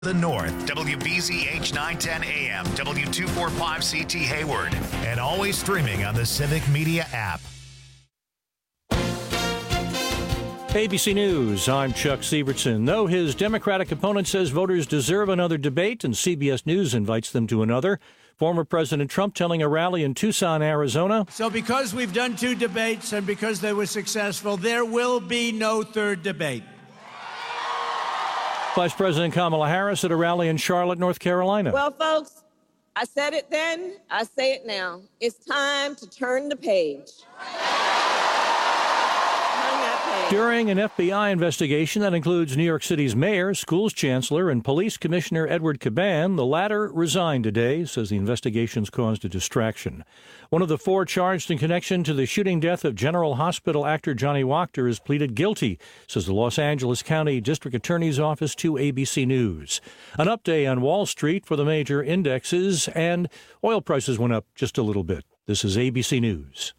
The North, WBZH 910 AM, W245CT Hayward, and always streaming on the Civic Media app. ABC News, I'm Chuck Sievertson. Though his Democratic opponent says voters deserve another debate and CBS News invites them to another, former President Trump telling a rally in Tucson, Arizona. So because we've done 2 debates and because they were successful, there will be no third debate. Vice President Kamala Harris at a rally in Charlotte, North Carolina. Well, folks, I said it then, I say it now. It's time to turn the page. During an FBI investigation that includes New York City's mayor, schools chancellor, and police commissioner Edward Caban, the latter resigned today, says the investigations caused a distraction. One of the 4 charged in connection to the shooting death of General Hospital actor Johnny Wachter has pleaded guilty, says the Los Angeles County District Attorney's Office to ABC News. An update on Wall Street for the major indexes, and oil prices went up just a little bit. This is ABC News.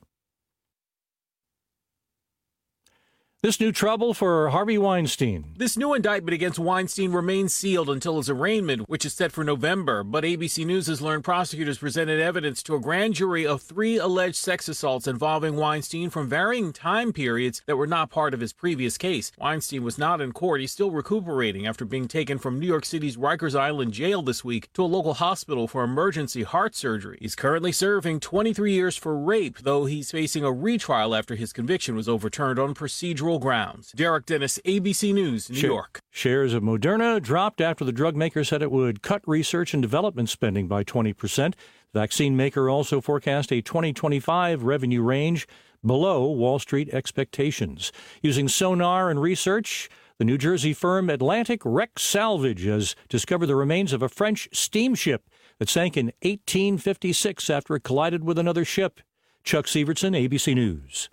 This new trouble for Harvey Weinstein. This new indictment against Weinstein remains sealed until his arraignment, which is set for November. But ABC News has learned prosecutors presented evidence to a grand jury of 3 alleged sex assaults involving Weinstein from varying time periods that were not part of his previous case. Weinstein was not in court. He's still recuperating after being taken from New York City's Rikers Island jail this week to a local hospital for emergency heart surgery. He's currently serving 23 years for rape, though he's facing a retrial after his conviction was overturned on procedural grounds. Derek Dennis, ABC News, New York. Shares of Moderna dropped after the drug maker said it would cut research and development spending by 20%. The vaccine maker also forecast a 2025 revenue range below Wall Street expectations. Using sonar and research, the New Jersey firm Atlantic Wreck Salvage has discovered the remains of a French steamship that sank in 1856 after it collided with another ship. Chuck Sievertson, ABC News.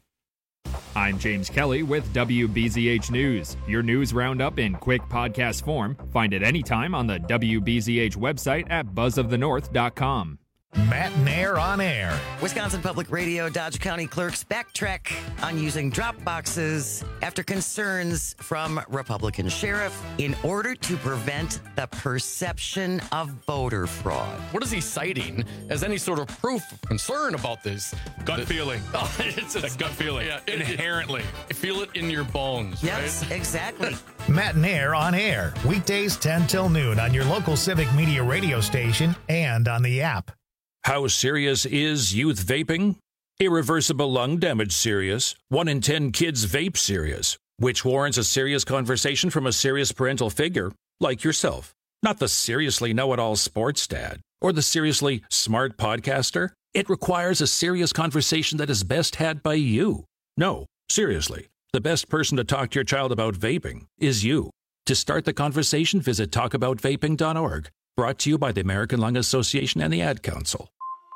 I'm James Kelly with WBZH News. Your news roundup in quick podcast form. Find it anytime on the WBZH website at buzzofthenorth.com. Matt Nair on air. Wisconsin Public Radio Dodge County clerks backtrack on using drop boxes after concerns from Republican sheriff in order to prevent the perception of voter fraud. What is he citing as any sort of proof of concern about this? Gut feeling. It's a gut feeling. Yeah, inherently. Feel it in your bones. Yes, right? Exactly. Matt Nair on air. Weekdays 10 till noon on your local Civic Media radio station and on the app. How serious is youth vaping? Irreversible lung damage serious. 1 in 10 kids vape serious, which warrants a serious conversation from a serious parental figure like yourself. Not the seriously know-it-all sports dad or the seriously smart podcaster. It requires a serious conversation that is best had by you. No, seriously, the best person to talk to your child about vaping is you. To start the conversation, visit talkaboutvaping.org. Brought to you by the American Lung Association and the Ad Council.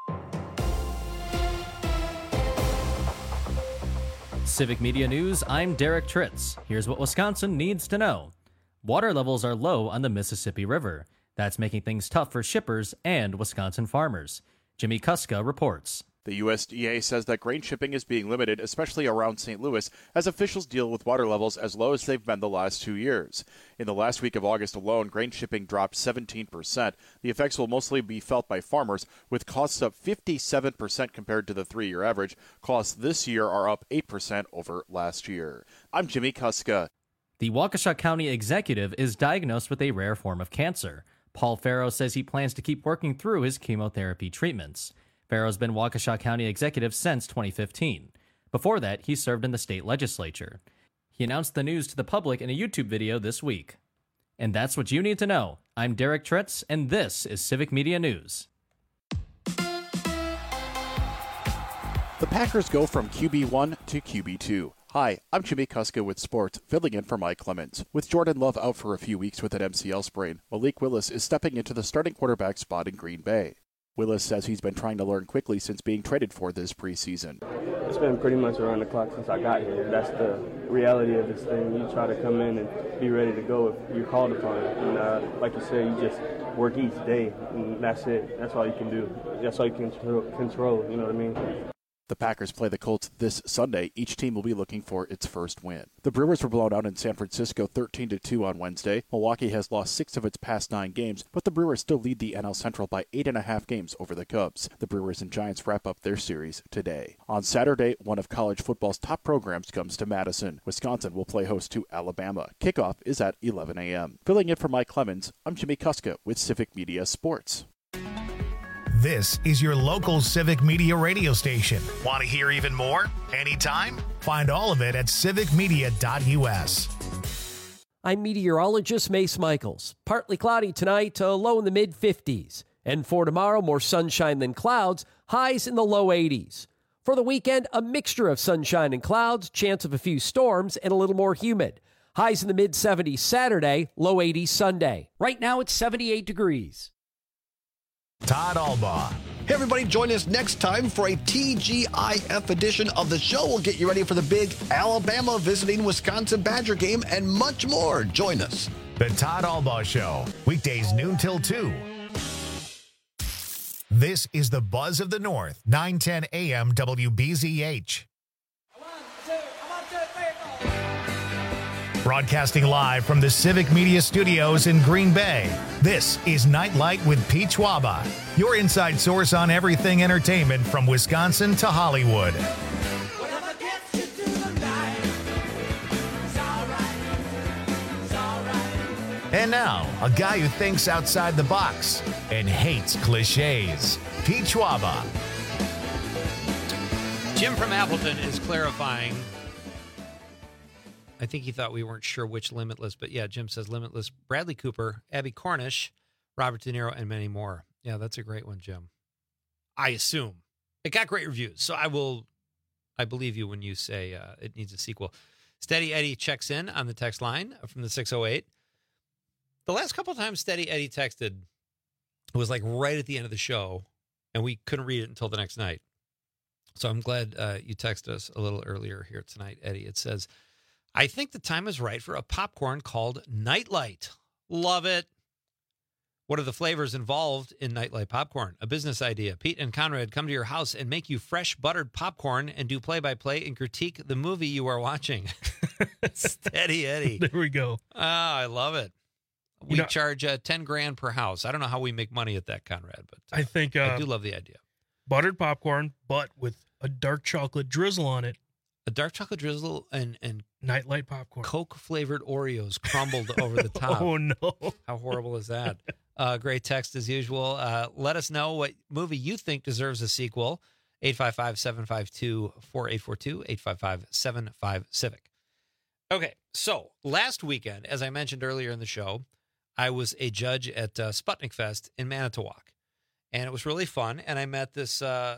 Civic Media News, I'm Derek Tritz. Here's what Wisconsin needs to know. Water levels are low on the Mississippi River. That's making things tough for shippers and Wisconsin farmers. Jimmy Kuska reports. The USDA says that grain shipping is being limited, especially around St. Louis, as officials deal with water levels as low as they've been the last 2 years. In the last week of August alone, grain shipping dropped 17%. The effects will mostly be felt by farmers, with costs up 57% compared to the 3-year average. Costs this year are up 8% over last year. I'm Jimmy Kuska. The Waukesha County executive is diagnosed with a rare form of cancer. Paul Farrow says he plans to keep working through his chemotherapy treatments. Farrow's been Waukesha County executive since 2015. Before that, he served in the state legislature. He announced the news to the public in a YouTube video this week. And that's what you need to know. I'm Derek Tritz, and this is Civic Media News. The Packers go from QB1 to QB2. Hi, I'm Jimmy Kuska with sports, filling in for Mike Clemens. With Jordan Love out for a few weeks with an MCL sprain, Malik Willis is stepping into the starting quarterback spot in Green Bay. Willis says he's been trying to learn quickly since being traded for this preseason. It's been pretty much around the clock since I got here. That's the reality of this thing. You try to come in and be ready to go if you're called upon. And like you said, you just work each day, and that's it. That's all you can do. That's all you can control, you know what I mean? The Packers play the Colts this Sunday. Each team will be looking for its first win. The Brewers were blown out in San Francisco 13-2 on Wednesday. Milwaukee has lost 6 of its past 9 games, but the Brewers still lead the NL Central by 8.5 games over the Cubs. The Brewers and Giants wrap up their series today. On Saturday, one of college football's top programs comes to Madison. Wisconsin will play host to Alabama. Kickoff is at 11 a.m. Filling in for Mike Clemens, I'm Jimmy Kuska with Civic Media Sports. This is your local Civic Media radio station. Want to hear even more? Anytime? Find all of it at civicmedia.us. I'm meteorologist Mace Michaels. Partly cloudy tonight, low in the mid-50s. And for tomorrow, more sunshine than clouds, highs in the low 80s. For the weekend, a mixture of sunshine and clouds, chance of a few storms, and a little more humid. Highs in the mid-70s Saturday, low 80s Sunday. Right now, it's 78 degrees. Todd Albaugh. Hey, everybody, join us next time for a TGIF edition of the show. We'll get you ready for the big Alabama visiting Wisconsin Badger game and much more. Join us. The Todd Albaugh Show, weekdays noon till 2. This is the Buzz of the North, 910 a.m. WBZH. Broadcasting live from the Civic Media Studios in Green Bay, this is Nightlight with Pete Schwaba, your inside source on everything entertainment from Wisconsin to Hollywood. And now, a guy who thinks outside the box and hates cliches, Pete Schwaba. Jim from Appleton is clarifying. I think he thought we weren't sure which Limitless, but yeah, Jim says Limitless, Bradley Cooper, Abby Cornish, Robert De Niro, and many more. Yeah, that's a great one, Jim. I assume. It got great reviews, so I believe you when you say it needs a sequel. Steady Eddie checks in on the text line from the 608. The last couple of times Steady Eddie texted, it was like right at the end of the show, and we couldn't read it until the next night. So I'm glad you texted us a little earlier here tonight, Eddie. It says, I think the time is right for a popcorn called Nightlight. Love it. What are the flavors involved in Nightlight popcorn? A business idea. Pete and Conrad come to your house and make you fresh buttered popcorn and do play-by-play and critique the movie you are watching. Steady Eddie. There we go. Oh, I love it. We charge $10,000 per house. I don't know how we make money at that, Conrad, but I think I do love the idea. Buttered popcorn, but with a dark chocolate drizzle on it. A dark chocolate drizzle and Nightlight popcorn. Coke-flavored Oreos crumbled over the top. Oh, no. How horrible is that? Great text as usual. Let us know what movie you think deserves a sequel. 855-752-4842, 855-75-CIVIC. Okay, so last weekend, as I mentioned earlier in the show, I was a judge at Sputnik Fest in Manitowoc, and it was really fun, and I met this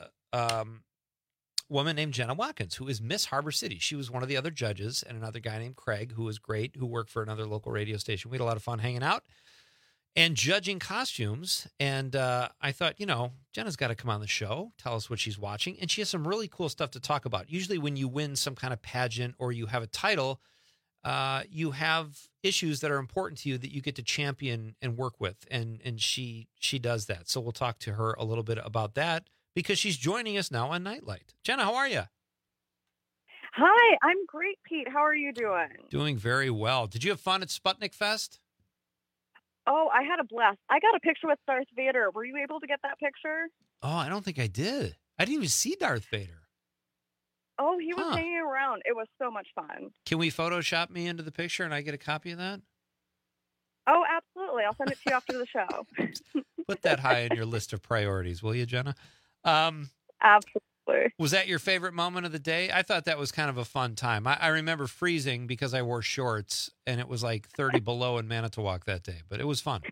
woman named Jenna Watkins, who is Miss Harbor City. She was one of the other judges, and another guy named Craig, who was great, who worked for another local radio station. We had a lot of fun hanging out and judging costumes, and I thought, Jenna's got to come on the show, tell us what she's watching, and she has some really cool stuff to talk about. Usually when you win some kind of pageant or you have a title, you have issues that are important to you that you get to champion and work with, and she does that. So we'll talk to her a little bit about that, because she's joining us now on Nightlight. Jenna, how are you? Hi, I'm great, Pete. How are you doing? Doing very well. Did you have fun at Sputnik Fest? Oh, I had a blast. I got a picture with Darth Vader. Were you able to get that picture? Oh, I don't think I did. I didn't even see Darth Vader. Oh, he was hanging around. It was so much fun. Can we Photoshop me into the picture and I get a copy of that? Oh, absolutely. I'll send it to you after the show. Put that high on your list of priorities, will you, Jenna? Absolutely. Was that your favorite moment of the day? I thought that was kind of a fun time. I remember freezing because I wore shorts, and it was like 30 below in Manitowoc that day, but it was fun.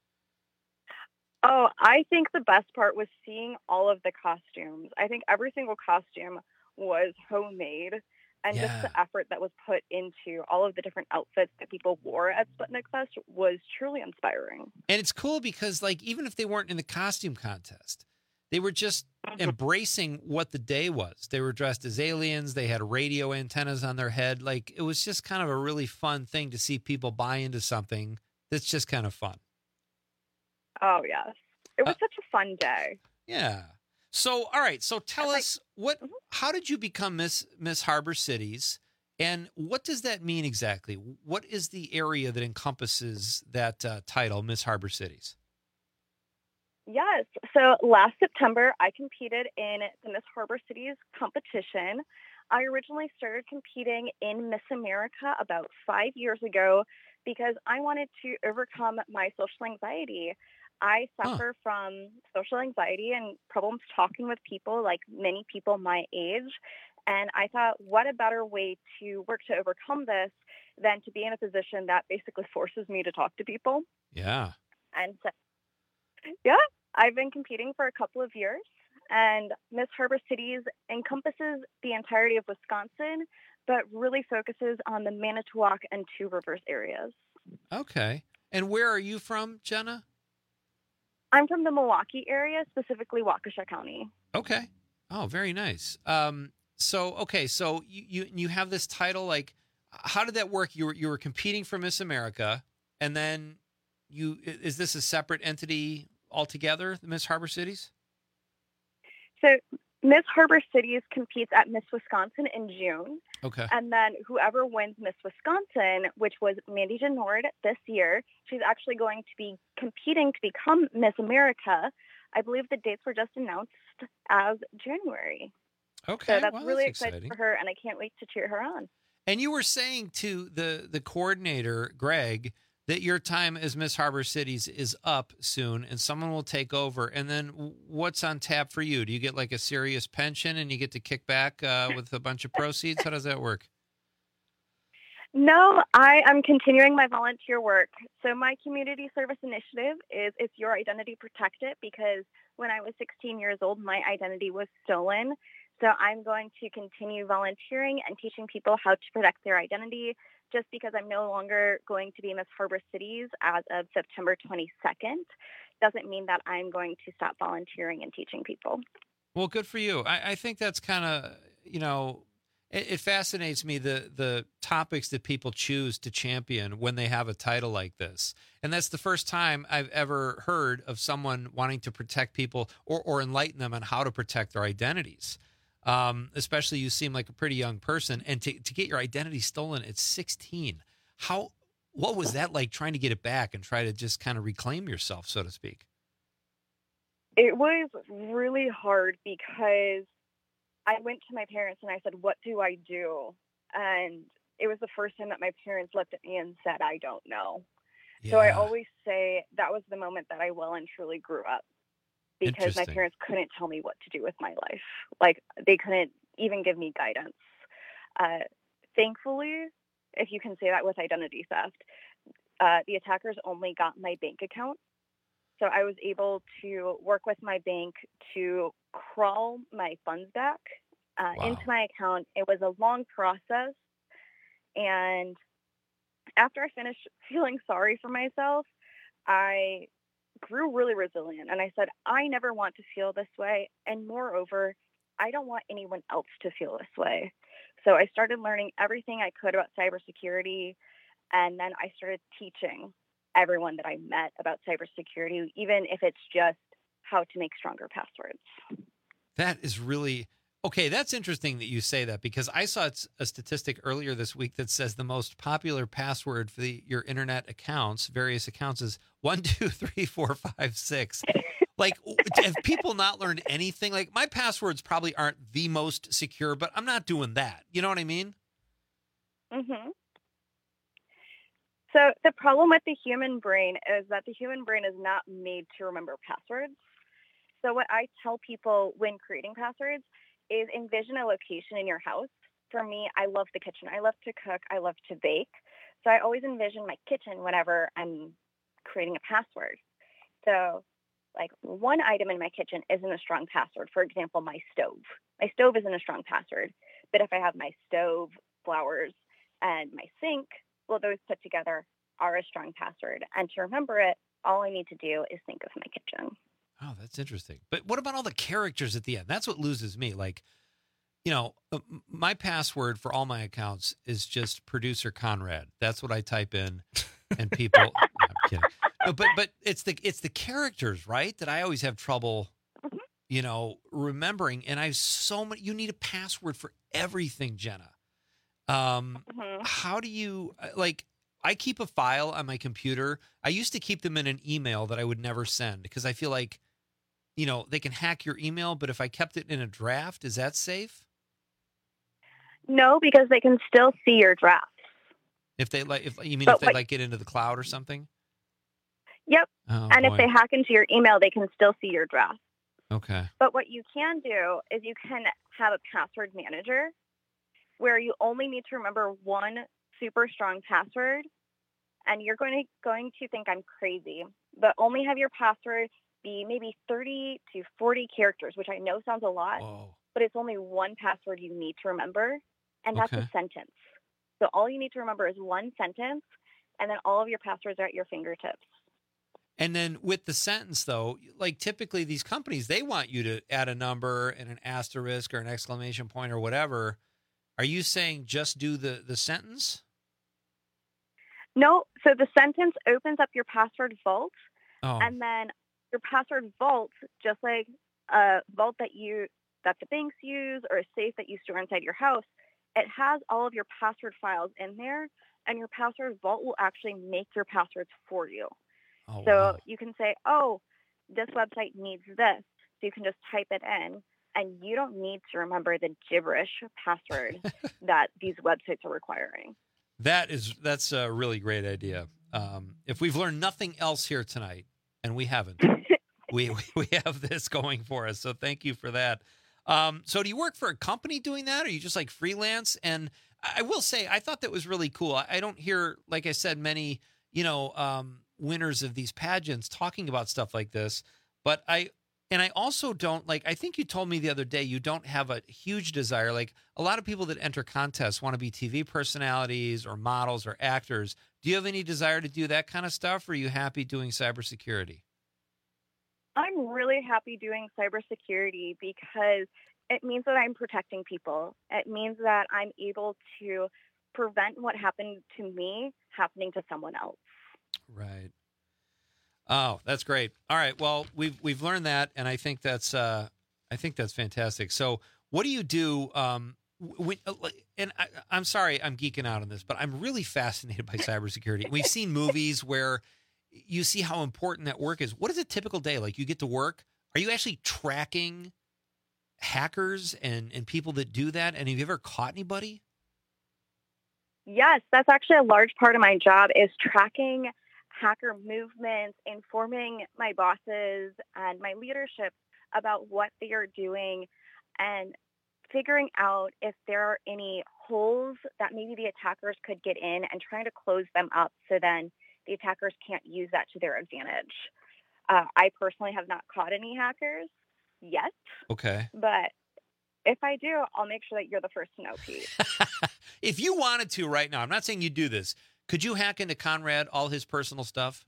Oh, I think the best part was seeing all of the costumes. I think every single costume was homemade, and just the effort that was put into all of the different outfits that people wore at Sputnik Fest was truly inspiring. And it's cool because, even if they weren't in the costume contest, they were just embracing what the day was. They were dressed as aliens. They had radio antennas on their head. It was just kind of a really fun thing to see people buy into something that's just kind of fun. Oh, yes. It was such a fun day. Yeah. So, all right. So tell us how did you become Miss Harbor Cities, and what does that mean exactly? What is the area that encompasses that title, Miss Harbor Cities? Yes. So last September, I competed in the Miss Harbor Cities competition. I originally started competing in Miss America about 5 years ago because I wanted to overcome my social anxiety. I suffer from social anxiety and problems talking with people, like many people my age. And I thought, what a better way to work to overcome this than to be in a position that basically forces me to talk to people. Yeah. And so, yeah, I've been competing for a couple of years, and Miss Harbor Cities encompasses the entirety of Wisconsin, but really focuses on the Manitowoc and Two Rivers areas. Okay. And where are you from, Jenna? I'm from the Milwaukee area, specifically Waukesha County. Okay. Oh, very nice. So you have this title. Like, how did that work? You were competing for Miss America, and then is this a separate entity altogether, the Miss Harbor Cities? So Miss Harbor Cities competes at Miss Wisconsin in June. Okay. And then whoever wins Miss Wisconsin, which was Mandy Denord this year, she's actually going to be competing to become Miss America. I believe the dates were just announced as January. Okay. So that's really that's exciting for her, and I can't wait to cheer her on. And you were saying to the coordinator, Greg, that your time as Miss Harbor Cities is up soon and someone will take over. And then what's on tap for you? Do you get like a serious pension and you get to kick back with a bunch of proceeds? How does that work? No, I am continuing my volunteer work. So my community service initiative is It's Your Identity, Protect It, because when I was 16 years old, my identity was stolen. So I'm going to continue volunteering and teaching people how to protect their identity. Just because I'm no longer going to be Miss Harbor Cities as of September 22nd doesn't mean that I'm going to stop volunteering and teaching people. Well, good for you. I think that's kind of, it fascinates me, the topics that people choose to champion when they have a title like this. And that's the first time I've ever heard of someone wanting to protect people or enlighten them on how to protect their identities. Especially you seem like a pretty young person, and to get your identity stolen at 16, what was that like, trying to get it back and try to just kind of reclaim yourself, so to speak? It was really hard because I went to my parents and I said, what do I do? And it was the first time that my parents looked at me and said, I don't know. Yeah. So I always say that was the moment that I well and truly grew up. Because my parents couldn't tell me what to do with my life. Like, they couldn't even give me guidance. Thankfully, if you can say that with identity theft, the attackers only got my bank account. So I was able to work with my bank to crawl my funds back into my account. It was a long process. And after I finished feeling sorry for myself, I grew really resilient. And I said, I never want to feel this way. And moreover, I don't want anyone else to feel this way. So I started learning everything I could about cybersecurity. And then I started teaching everyone that I met about cybersecurity, even if it's just how to make stronger passwords. That is really... Okay, that's interesting that you say that, because I saw a statistic earlier this week that says the most popular password for your internet accounts, various accounts, is 1, 2, 3, 4, 5, 6. Like, have people not learned anything? Like, my passwords probably aren't the most secure, but I'm not doing that. You know what I mean? Mm-hmm. So the problem with the human brain is that the human brain is not made to remember passwords. So what I tell people when creating passwords is envision a location in your house. For me, I love the kitchen. I love to cook. I love to bake. So I always envision my kitchen whenever I'm creating a password. So like one item in my kitchen isn't a strong password. For example, my stove. My stove isn't a strong password. But if I have my stove, flowers, and my sink, well, those put together are a strong password. And to remember it, all I need to do is think of my kitchen. Oh, that's interesting. But what about all the characters at the end? That's what loses me. Like, my password for all my accounts is just producer Conrad. That's what I type in, and people. No, I'm kidding. No, but it's the characters, right? That I always have trouble, remembering, and I have so many. You need a password for everything, Jenna. How do you I keep a file on my computer. I used to keep them in an email that I would never send because I feel like, they can hack your email. But if I kept it in a draft, is that safe? No, because they can still see your drafts. If they get into the cloud or something? Yep. Oh, and boy. if they hack into your email, they can still see your drafts. Okay. But what you can do is you can have a password manager where you only need to remember one super strong password, and you're going to think I'm crazy, but only have your password be maybe 30 to 40 characters, which I know sounds a lot, but it's only one password you need to remember, and that's a sentence. So all you need to remember is one sentence, and then all of your passwords are at your fingertips. And then with the sentence, though, typically these companies, they want you to add a number and an asterisk or an exclamation point or whatever. Are you saying just do the sentence? No. So the sentence opens up your password vault, and then your password vault, just like a vault that the banks use or a safe that you store inside your house, it has all of your password files in there, and your password vault will actually make your passwords for you. You can say, this website needs this. So you can just type it in, and you don't need to remember the gibberish password that these websites are requiring. That's a really great idea. If we've learned nothing else here tonight, and we haven't, we have this going for us. So thank you for that. So do you work for a company doing that, or are you just freelance? And I will say, I thought that was really cool. I don't hear, like I said, many, winners of these pageants talking about stuff like this. But I also don't I think you told me the other day, you don't have a huge desire. A lot of people that enter contests want to be TV personalities or models or actors. Do you have any desire to do that kind of stuff? Or are you happy doing cybersecurity? I'm really happy doing cybersecurity because it means that I'm protecting people. It means that I'm able to prevent what happened to me happening to someone else. Right. Oh, that's great. All right. Well, we've learned that, and I think that's fantastic. So, what do you do? I'm sorry, I'm geeking out on this, but I'm really fascinated by cybersecurity. We've seen movies where you see how important that work is. What is a typical day like? You get to work. Are you actually tracking hackers and people that do that? And have you ever caught anybody? Yes, that's actually a large part of my job is tracking hacker movements, informing my bosses and my leadership about what they are doing, and figuring out if there are any holes that maybe the attackers could get in and trying to close them up so then the attackers can't use that to their advantage. I personally have not caught any hackers yet. Okay. But if I do, I'll make sure that you're the first to know, Pete. If you wanted to right now, I'm not saying you do this, could you hack into Conrad, all his personal stuff?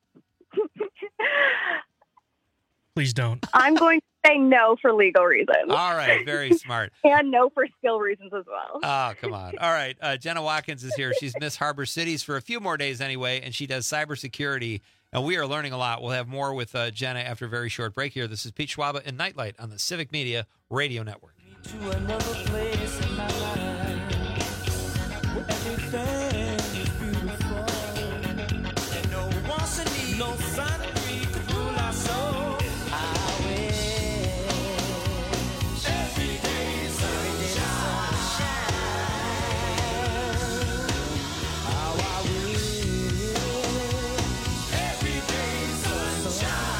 Please don't. I'm going to say no for legal reasons. All right. Very smart. And no for skill reasons as well. Oh, come on. All right. Jenna Watkins is here. She's Miss Harbor Cities for a few more days anyway, and she does cybersecurity. And we are learning a lot. We'll have more with Jenna after a very short break here. This is Pete Schwaba and Nightlight on the Civic Media Radio Network. To another place in my life where everything is beautiful and no wants and needs, no sun could rule our soul. I wish every day sunshine. How I wish every day sunshine.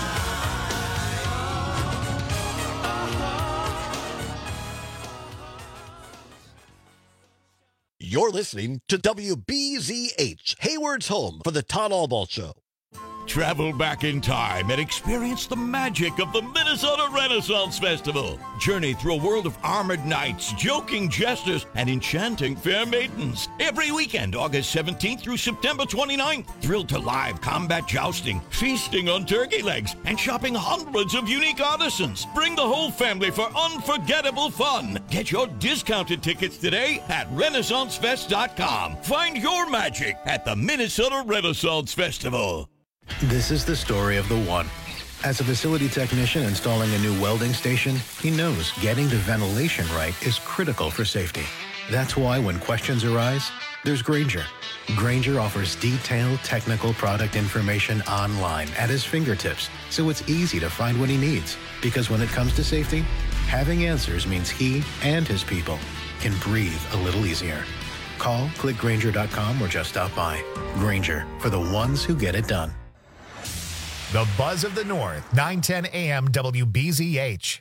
You're listening to WBZH, Hayward's home for the Todd Albaugh Show. Travel back in time and experience the magic of the Minnesota Renaissance Festival. Journey through a world of armored knights, joking jesters, and enchanting fair maidens. Every weekend, August 17th through September 29th. Thrilled to live combat jousting, feasting on turkey legs, and shopping hundreds of unique artisans. Bring the whole family for unforgettable fun. Get your discounted tickets today at RenaissanceFest.com. Find your magic at the Minnesota Renaissance Festival. This is the story of the one. As a facility technician installing a new welding station, he knows getting the ventilation right is critical for safety. That's why when questions arise, there's Grainger. Grainger offers detailed technical product information online at his fingertips, so it's easy to find what he needs. Because when it comes to safety, having answers means he and his people can breathe a little easier. Call, click Grainger.com, or just stop by. Grainger, for the ones who get it done. The Buzz of the North, 910 AM WBZH.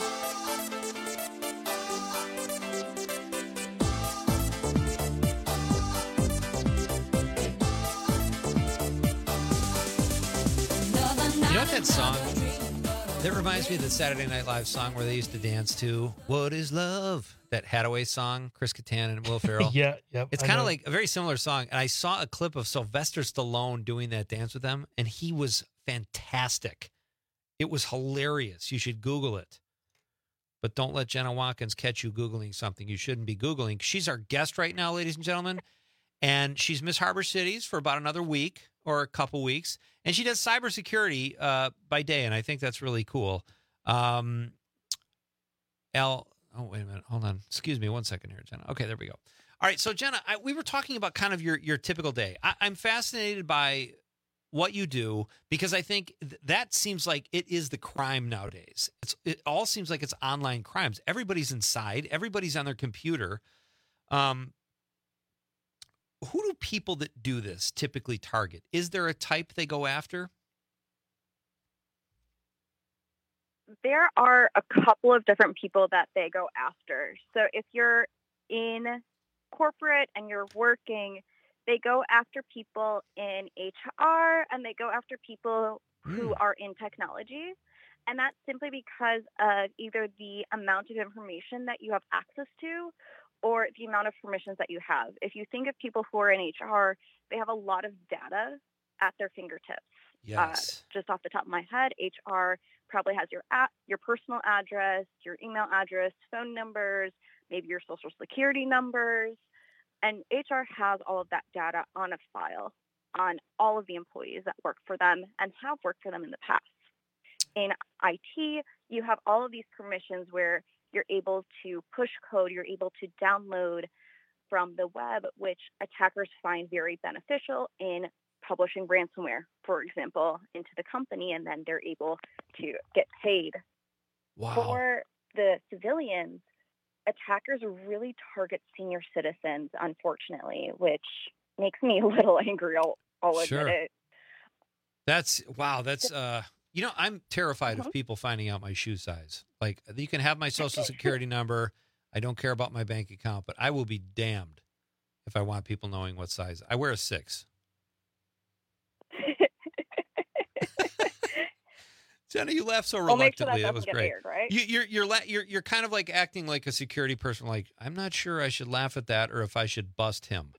You know what that song, that reminds me of the Saturday Night Live song where they used to dance to, What is Love? That Hathaway song, Chris Kattan and Will Ferrell. Yeah. It's kind of like a very similar song. And I saw a clip of Sylvester Stallone doing that dance with them, and he was fantastic. It was hilarious. You should Google it. But don't let Jenna Watkins catch you Googling something you shouldn't be Googling. She's our guest right now, ladies and gentlemen. And she's Miss Harbor Cities for about another week or a couple weeks. And she does cybersecurity by day, and I think that's really cool. Oh, wait a minute. Hold on. Excuse me 1 second here, Jenna. Okay, there we go. All right, so Jenna, we were talking about kind of your typical day. I'm fascinated by what you do because I think that seems like it is the crime nowadays. It all seems like it's online crimes. Everybody's inside. Everybody's on their computer. Who do people that do this typically target? Is there a type they go after? There are a couple of different people that they go after. So if you're in corporate and you're working, they go after people in HR and they go after people who are in technology. And that's simply because of either the amount of information that you have access to or the amount of permissions that you have. If you think of people who are in HR, they have a lot of data at their fingertips. Yes. Just off the top of my head, HR probably has your personal address, your email address, phone numbers, maybe your social security numbers. And HR has all of that data on a file on all of the employees that work for them and have worked for them in the past. In IT, you have all of these permissions where you're able to push code, you're able to download from the web, which attackers find very beneficial in publishing ransomware, for example, into the company, and then they're able to get paid. Wow. For the civilians, attackers really target senior citizens, unfortunately, which makes me a little angry. I'll admit it. That's I'm terrified of people finding out my shoe size. Like, you can have my social security number. I don't care about my bank account, but I will be damned if I want people knowing what size. I wear a 6. Jenna, you laugh so reluctantly. That was great. Weird, right? You're kind of like acting like a security person. Like, I'm not sure I should laugh at that or if I should bust him.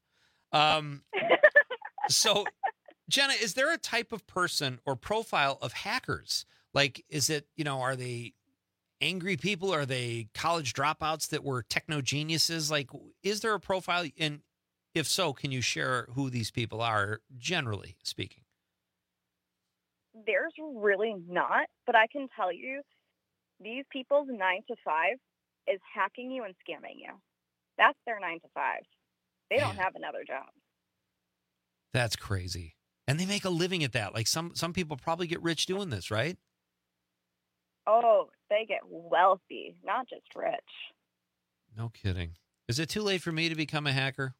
So, Jenna, is there a type of person or profile of hackers? Like, is it, are they angry people? Are they college dropouts that were techno geniuses? Like, is there a profile? And if so, can you share who these people are, generally speaking? There's really not, but I can tell you these people's 9 to 5 is hacking you and scamming you. That's their 9 to 5. They don't have another job. That's crazy. And they make a living at that. Like some people probably get rich doing this, right? Oh, they get wealthy, not just rich. No kidding. Is it too late for me to become a hacker?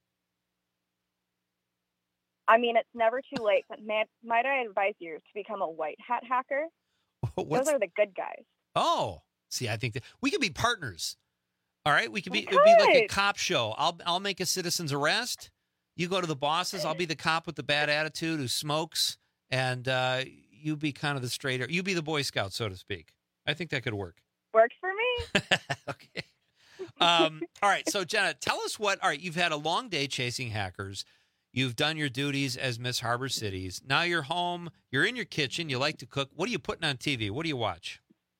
I mean, it's never too late, but might I advise you to become a white hat hacker? Those are the good guys. Oh, see, I think that we could be partners. All right, we could be. It would be like a cop show. I'll make a citizen's arrest. You go to the bosses. I'll be the cop with the bad attitude who smokes, and you be kind of the straighter. You be the Boy Scout, so to speak. I think that could work. Works for me. Okay. All right. So, Jenna, tell us what. All right, you've had a long day chasing hackers. You've done your duties as Miss Harbor Cities. Now you're home. You're in your kitchen. You like to cook. What are you putting on TV? What do you watch?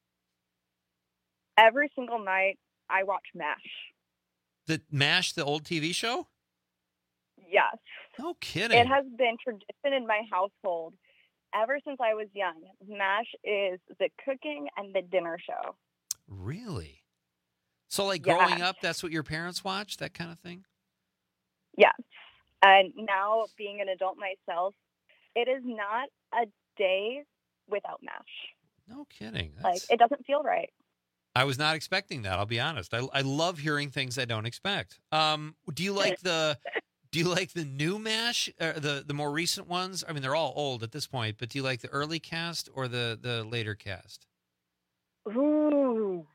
Every single night, I watch MASH. The MASH, the old TV show? Yes. No kidding. It has been tradition in my household. ever since I was young, MASH is the cooking and the dinner show. Really? So, like, Yeah. growing up, that's what your parents watched, that kind of thing? Yes. And now, being an adult myself, it is not a day without MASH. No kidding. Like, it doesn't feel right. I was not expecting that. I'll be honest. I love hearing things I don't expect. Do you like the new MASH, the more recent ones? I mean, they're all old at this point, but do you like the early cast or the later cast? Ooh.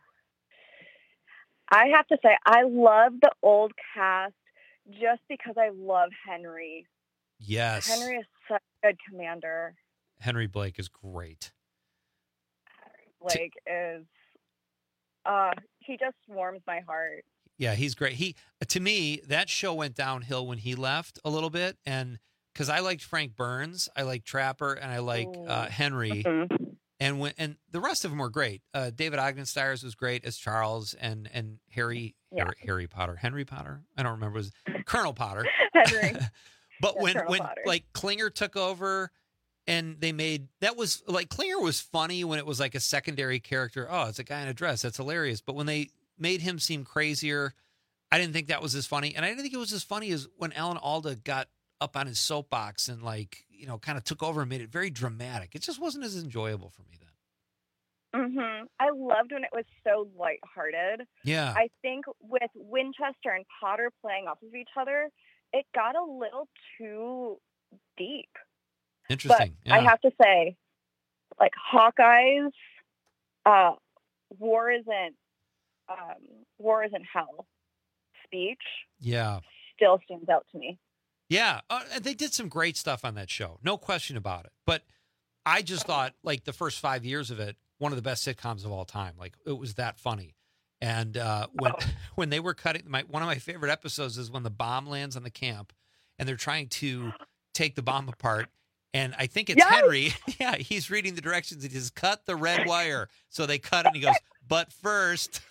I have to say, I love the old cast just because I love Henry. Yes. Henry is such a good commander. Henry Blake is great. Blake is, he just warms my heart. Yeah, he's great. To me, that show went downhill when he left a little bit, and because I liked Frank Burns, I liked Trapper, and I like Henry, and the rest of them were great. David Ogden Stiers was great as Charles, and Harry Potter. I don't remember. It was Colonel Potter. Henry. But Yeah, when Colonel Potter. like Klinger took over. And they made, that was like, Klinger was funny when it was like a secondary character. Oh, it's a guy in a dress. That's hilarious. But when they made him seem crazier, I didn't think that was as funny. And I didn't think it was as funny as when Alan Alda got up on his soapbox and kind of took over and made it very dramatic. It just wasn't as enjoyable for me then. I loved when it was so lighthearted. Yeah. I think with Winchester and Potter playing off of each other, it got a little too deep. Interesting. But I have to say, like, Hawkeye's War Isn't Hell speech still stands out to me. Yeah. And they did some great stuff on that show. No question about it. But I just thought, like, the first 5 years of it, one of the best sitcoms of all time. Like, it was that funny. And when they were cutting, one of my favorite episodes is when the bomb lands on the camp and they're trying to take the bomb apart. And I think it's Henry. Yeah, he's reading the directions. He says, cut the red wire. So they cut it and he goes, but first.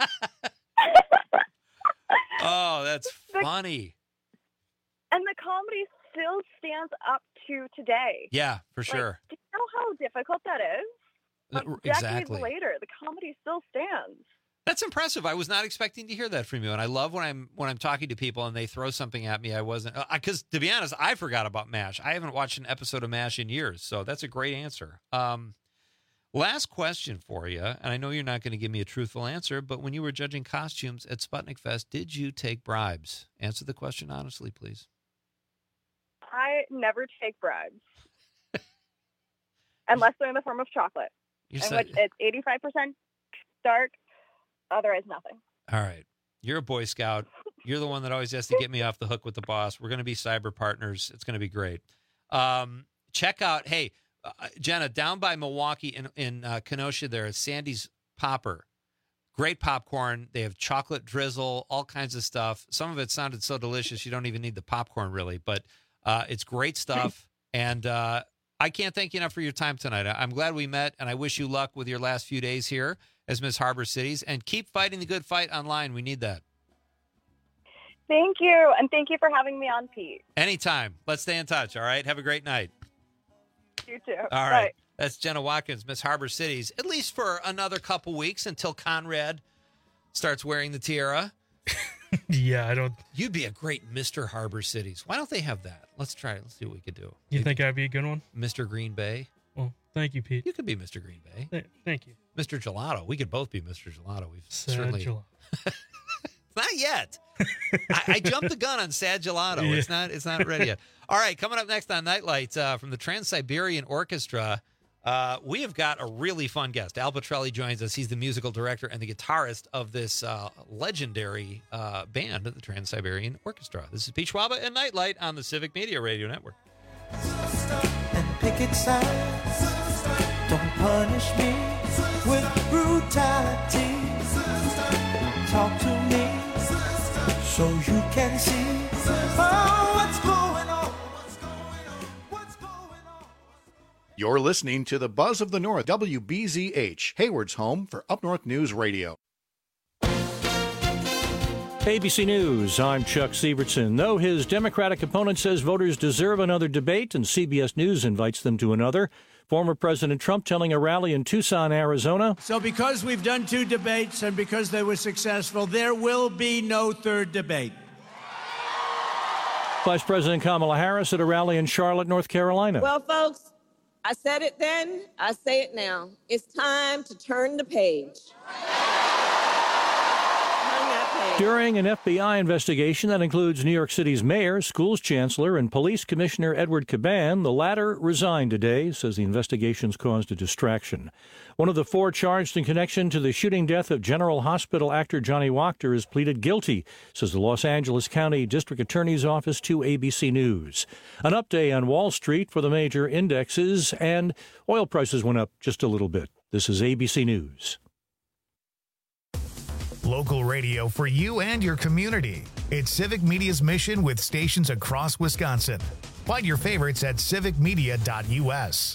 Oh, that's funny. And the comedy still stands up to today. Yeah, for sure. Do you know how difficult that is? Like, Exactly. Decades later, the comedy still stands. That's impressive. I was not expecting to hear that from you, and I love when I'm talking to people and they throw something at me. I wasn't, because to be honest, I forgot about MASH. I haven't watched an episode of MASH in years, so that's a great answer. Last question for you, and I know you're not going to give me a truthful answer, but when you were judging costumes at Sputnik Fest, did you take bribes? Answer the question honestly, please. I never take bribes. Unless they're in the form of chocolate. You in said- which it's 85% dark, otherwise nothing. All right. You're a Boy Scout. You're the one that always has to get me off the hook with the boss. We're going to be cyber partners. It's going to be great. Check out, hey, Jenna, down by Milwaukee in Kenosha there, Sandy's Popper. Great popcorn. They have chocolate drizzle, all kinds of stuff. Some of it sounded so delicious you don't even need the popcorn really, but it's great stuff. And I can't thank you enough for your time tonight. I'm glad we met, and I wish you luck with your last few days here as Miss Harbor Cities. And keep fighting the good fight online. We need that. Thank you. And thank you for having me on, Pete. Anytime. Let's stay in touch, all right? Have a great night. You too. All right. That's Jenna Watkins, Miss Harbor Cities, at least for another couple weeks until Conrad starts wearing the tiara. Yeah, I don't. You'd be a great Mr. Harbor Cities. Why don't they have that? Let's try it. Let's see what we could do. You think I'd be a good one? Mr. Green Bay. Well, thank you, Pete. You could be Mr. Green Bay. Thank you. Mr. Gelato. We could both be Mr. Gelato. We've Sad certainly. Gelato. Not yet. I jumped the gun on Sad Gelato. Yeah. It's not ready yet. All right, coming up next on Nightlight from the Trans-Siberian Orchestra, we have got a really fun guest. Al Petrelli joins us. He's the musical director and the guitarist of this legendary band, the Trans-Siberian Orchestra. This is Pete Schwaba and Nightlight on the Civic Media Radio Network. And picket signs. Don't punish me with brutality. Talk to me so you can see what's going on. You're listening to the Buzz of the North, WBZH, Hayward's home for Up North News Radio. ABC News, I'm Chuck Sievertson. Though his Democratic opponent says voters deserve another debate and CBS News invites them to another, former President Trump telling a rally in Tucson, Arizona. So because we've done 2 debates and because they were successful, there will be no third debate. Vice President Kamala Harris at a rally in Charlotte, North Carolina. Well, folks, I said it then, I say it now. It's time to turn the page. During an FBI investigation that includes New York City's mayor, schools chancellor, and police commissioner Edward Caban, the latter resigned today, says the investigations caused a distraction. One of the 4 charged in connection to the shooting death of General Hospital actor Johnny Wachter has pleaded guilty, says the Los Angeles County District Attorney's Office to ABC News. An update on Wall Street for the major indexes, and oil prices went up just a little bit. This is ABC News. Local radio for you and your community. It's Civic Media's mission with stations across Wisconsin. Find your favorites at civicmedia.us.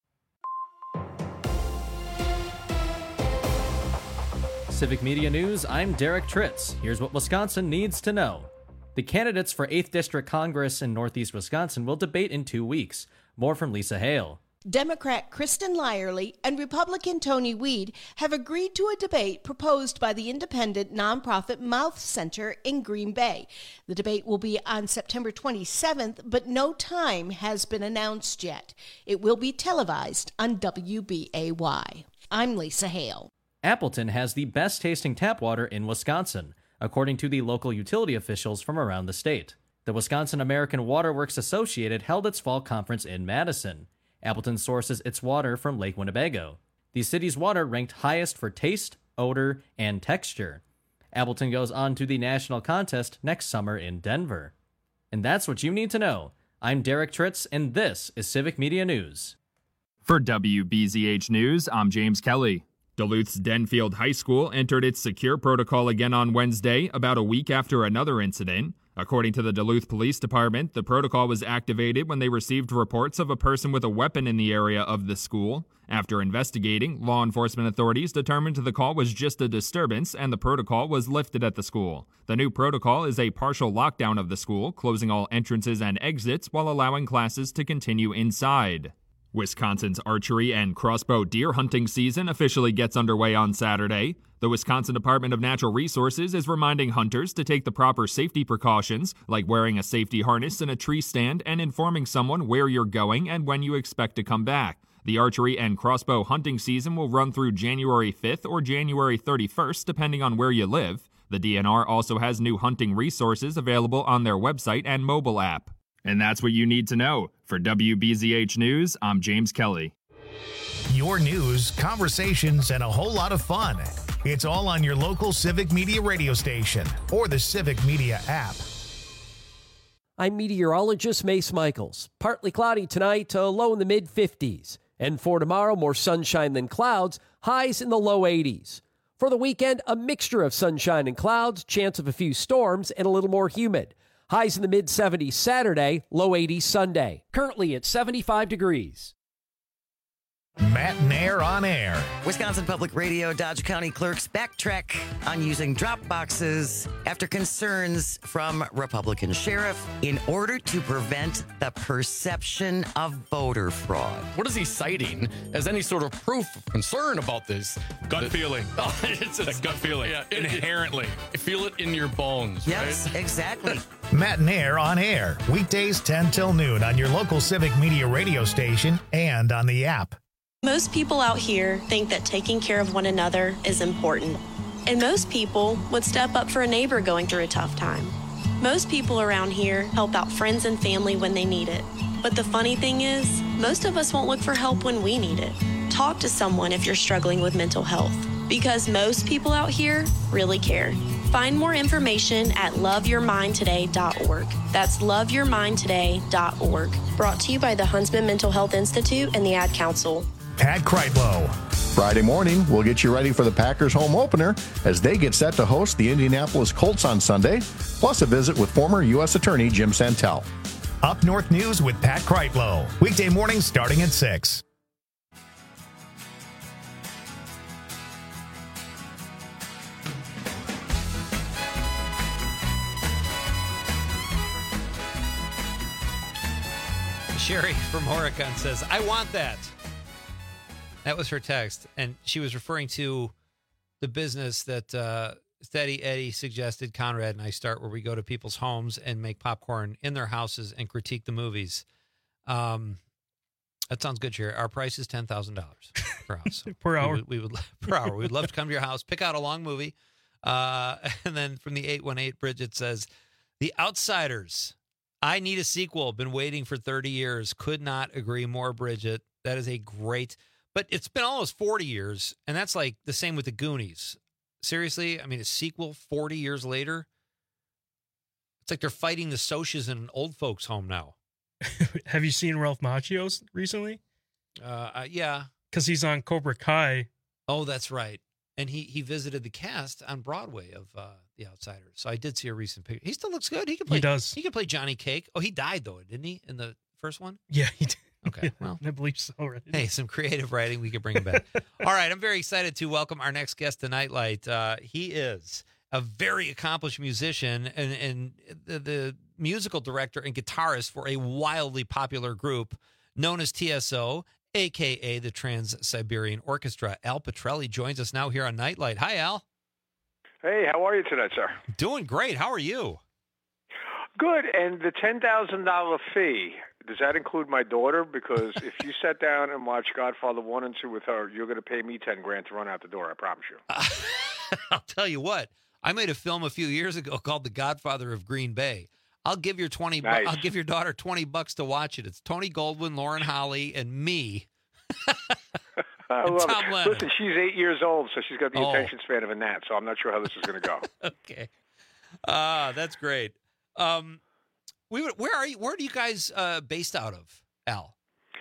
Civic Media News, I'm Derek Tritz. Here's what Wisconsin needs to know. The candidates for 8th District Congress in Northeast Wisconsin will debate in 2 weeks. More from Lisa Hale. Democrat Kristen Lyerly and Republican Tony Weed have agreed to a debate proposed by the independent nonprofit Mouth Center in Green Bay. The debate will be on September 27th, but no time has been announced yet. It will be televised on WBAY. I'm Lisa Hale. Appleton has the best tasting tap water in Wisconsin, according to the local utility officials from around the state. The Wisconsin American Water Works Associated held its fall conference in Madison. Appleton sources its water from Lake Winnebago. The city's water ranked highest for taste, odor, and texture. Appleton goes on to the national contest next summer in Denver. And that's what you need to know. I'm Derek Tritz, and this is Civic Media News. For WBZH News, I'm James Kelly. Duluth's Denfield High School entered its secure protocol again on Wednesday, about a week after another incident. According to the Duluth Police Department, the protocol was activated when they received reports of a person with a weapon in the area of the school. After investigating, law enforcement authorities determined the call was just a disturbance and the protocol was lifted at the school. The new protocol is a partial lockdown of the school, closing all entrances and exits while allowing classes to continue inside. Wisconsin's archery and crossbow deer hunting season officially gets underway on Saturday. The Wisconsin Department of Natural Resources is reminding hunters to take the proper safety precautions, like wearing a safety harness in a tree stand and informing someone where you're going and when you expect to come back. The archery and crossbow hunting season will run through January 5th or January 31st, depending on where you live. The DNR also has new hunting resources available on their website and mobile app. And that's what you need to know. For WBZH News, I'm James Kelly. Your news, conversations, and a whole lot of fun. It's all on your local Civic Media radio station or the Civic Media app. I'm meteorologist Mace Michaels. Partly cloudy tonight, low in the mid-50s. And for tomorrow, more sunshine than clouds, highs in the low 80s. For the weekend, a mixture of sunshine and clouds, chance of a few storms, and a little more humid. Highs in the mid-70s Saturday, low 80s Sunday. Currently at 75 degrees. Matt Nair on air. Wisconsin Public Radio Dodge County clerks backtrack on using drop boxes after concerns from Republican sheriff in order to prevent the perception of voter fraud. What is he citing as any sort of proof of concern about this? Gut feeling. Oh, it's a gut feeling. Yeah, inherently. Feel it in your bones, yes, right? Exactly. Matt Nair on air. Weekdays 10 till noon on your local Civic Media radio station and on the app. Most people out here think that taking care of one another is important. And most people would step up for a neighbor going through a tough time. Most people around here help out friends and family when they need it. But the funny thing is, most of us won't look for help when we need it. Talk to someone if you're struggling with mental health, because most people out here really care. Find more information at loveyourmindtoday.org. That's loveyourmindtoday.org. Brought to you by the Huntsman Mental Health Institute and the Ad Council. Pat Kreitlow. Friday morning, we'll get you ready for the Packers home opener as they get set to host the Indianapolis Colts on Sunday, plus a visit with former U.S. Attorney Jim Santel. Up North News with Pat Kreitlow. Weekday mornings starting at 6. Sherry from Horicon says, I want that. That was her text. And she was referring to the business that Steady Eddie suggested Conrad and I start, where we go to people's homes and make popcorn in their houses and critique the movies. That sounds good, Sherry. Our price is $10,000 per house. Per hour. We would per hour. We'd love to come to your house, pick out a long movie. And then from the 818, Bridget says, The Outsiders. I need a sequel. Been waiting for 30 years. Could not agree more, Bridget. That is a great, but it's been almost 40 years, and that's like the same with the Goonies. Seriously, I mean, a sequel 40 years later? It's like they're fighting the Socs in an old folks' home now. Have you seen Ralph Macchio's recently? Yeah. Because he's on Cobra Kai. Oh, that's right. And he visited the cast on Broadway of The Outsiders. So I did see a recent picture. He still looks good. He does. He can play Johnny Cake. Oh, he died, though, didn't he, in the first one? Yeah, he did. Okay, well. I believe so, right? Hey, some creative writing. We could bring him back. All right, I'm very excited to welcome our next guest to Nightlight. He is a very accomplished musician and the musical director and guitarist for a wildly popular group known as TSO, a.k.a. the Trans-Siberian Orchestra. Al Pitrelli joins us now here on Nightlight. Hi, Al. Hey, how are you tonight, sir? Doing great. How are you? Good. And the $10,000 fee, does that include my daughter? Because if you sat down and watched Godfather 1 and 2 with her, you're going to pay me $10,000 to run out the door, I promise you. I'll tell you what. I made a film a few years ago called The Godfather of Green Bay. I'll give your Nice. I'll give your daughter $20 to watch it. It's Tony Goldwyn, Lauren Holly, and me. I And love Tom it. Lennon. Listen, she's 8 years old, so she's got the Oh. attention span of a gnat, so I'm not sure how this is going to go. Okay. That's great. Where are you? Where are you guys based out of, Al?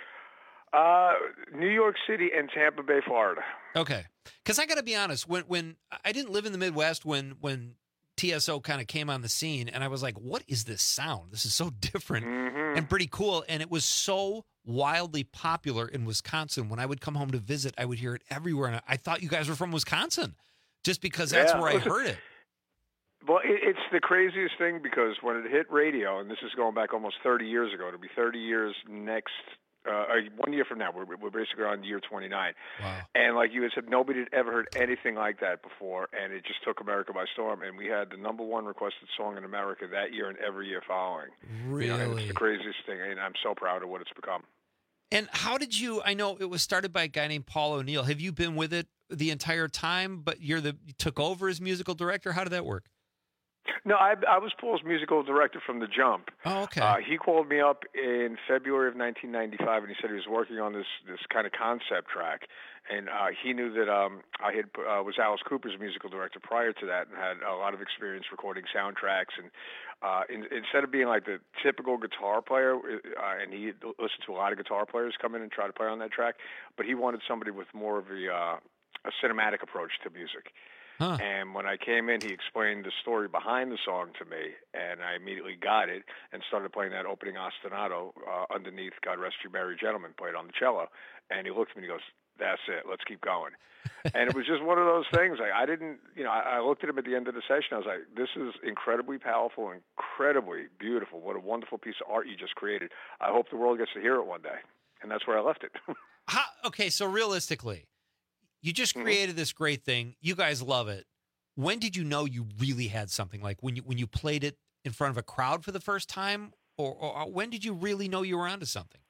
New York City and Tampa Bay, Florida. Okay. Because I got to be honest, when I didn't live in the Midwest when TSO kind of came on the scene, and I was like, what is this sound? This is so different and pretty cool. And it was so wildly popular in Wisconsin. When I would come home to visit, I would hear it everywhere. And I thought you guys were from Wisconsin just because that's where I heard it. Well, it's the craziest thing because when it hit radio, and this is going back almost 30 years ago, it'll be 30 years next, 1 year from now. We're basically on year 29. Wow. And like you had said, nobody had ever heard anything like that before, and it just took America by storm. And we had the #1 requested song in America that year and every year following. Really? You know, and it's the craziest thing, and I'm so proud of what it's become. And how did you? I know it was started by a guy named Paul O'Neill. Have you been with it the entire time? But you took over as musical director. How did that work? No, I was Paul's musical director from the jump. Oh, okay. He called me up in February of 1995, and he said he was working on this kind of concept track. And he knew that I was Alice Cooper's musical director prior to that and had a lot of experience recording soundtracks. And instead of being like the typical guitar player, and he listened to a lot of guitar players come in and try to play on that track, but he wanted somebody with more of a cinematic approach to music. Huh. And when I came in, he explained the story behind the song to me, and I immediately got it and started playing that opening ostinato underneath God Rest You Merry Gentlemen, played on the cello. And he looked at me and he goes, that's it, let's keep going. And it was just one of those things. I didn't, I looked at him at the end of the session. I was like, this is incredibly powerful, incredibly beautiful. What a wonderful piece of art you just created. I hope the world gets to hear it one day. And that's where I left it. Okay, so realistically, you just created this great thing. You guys love it. When did you know you really had something? Like when you played it in front of a crowd for the first time, or when did you really know you were onto something?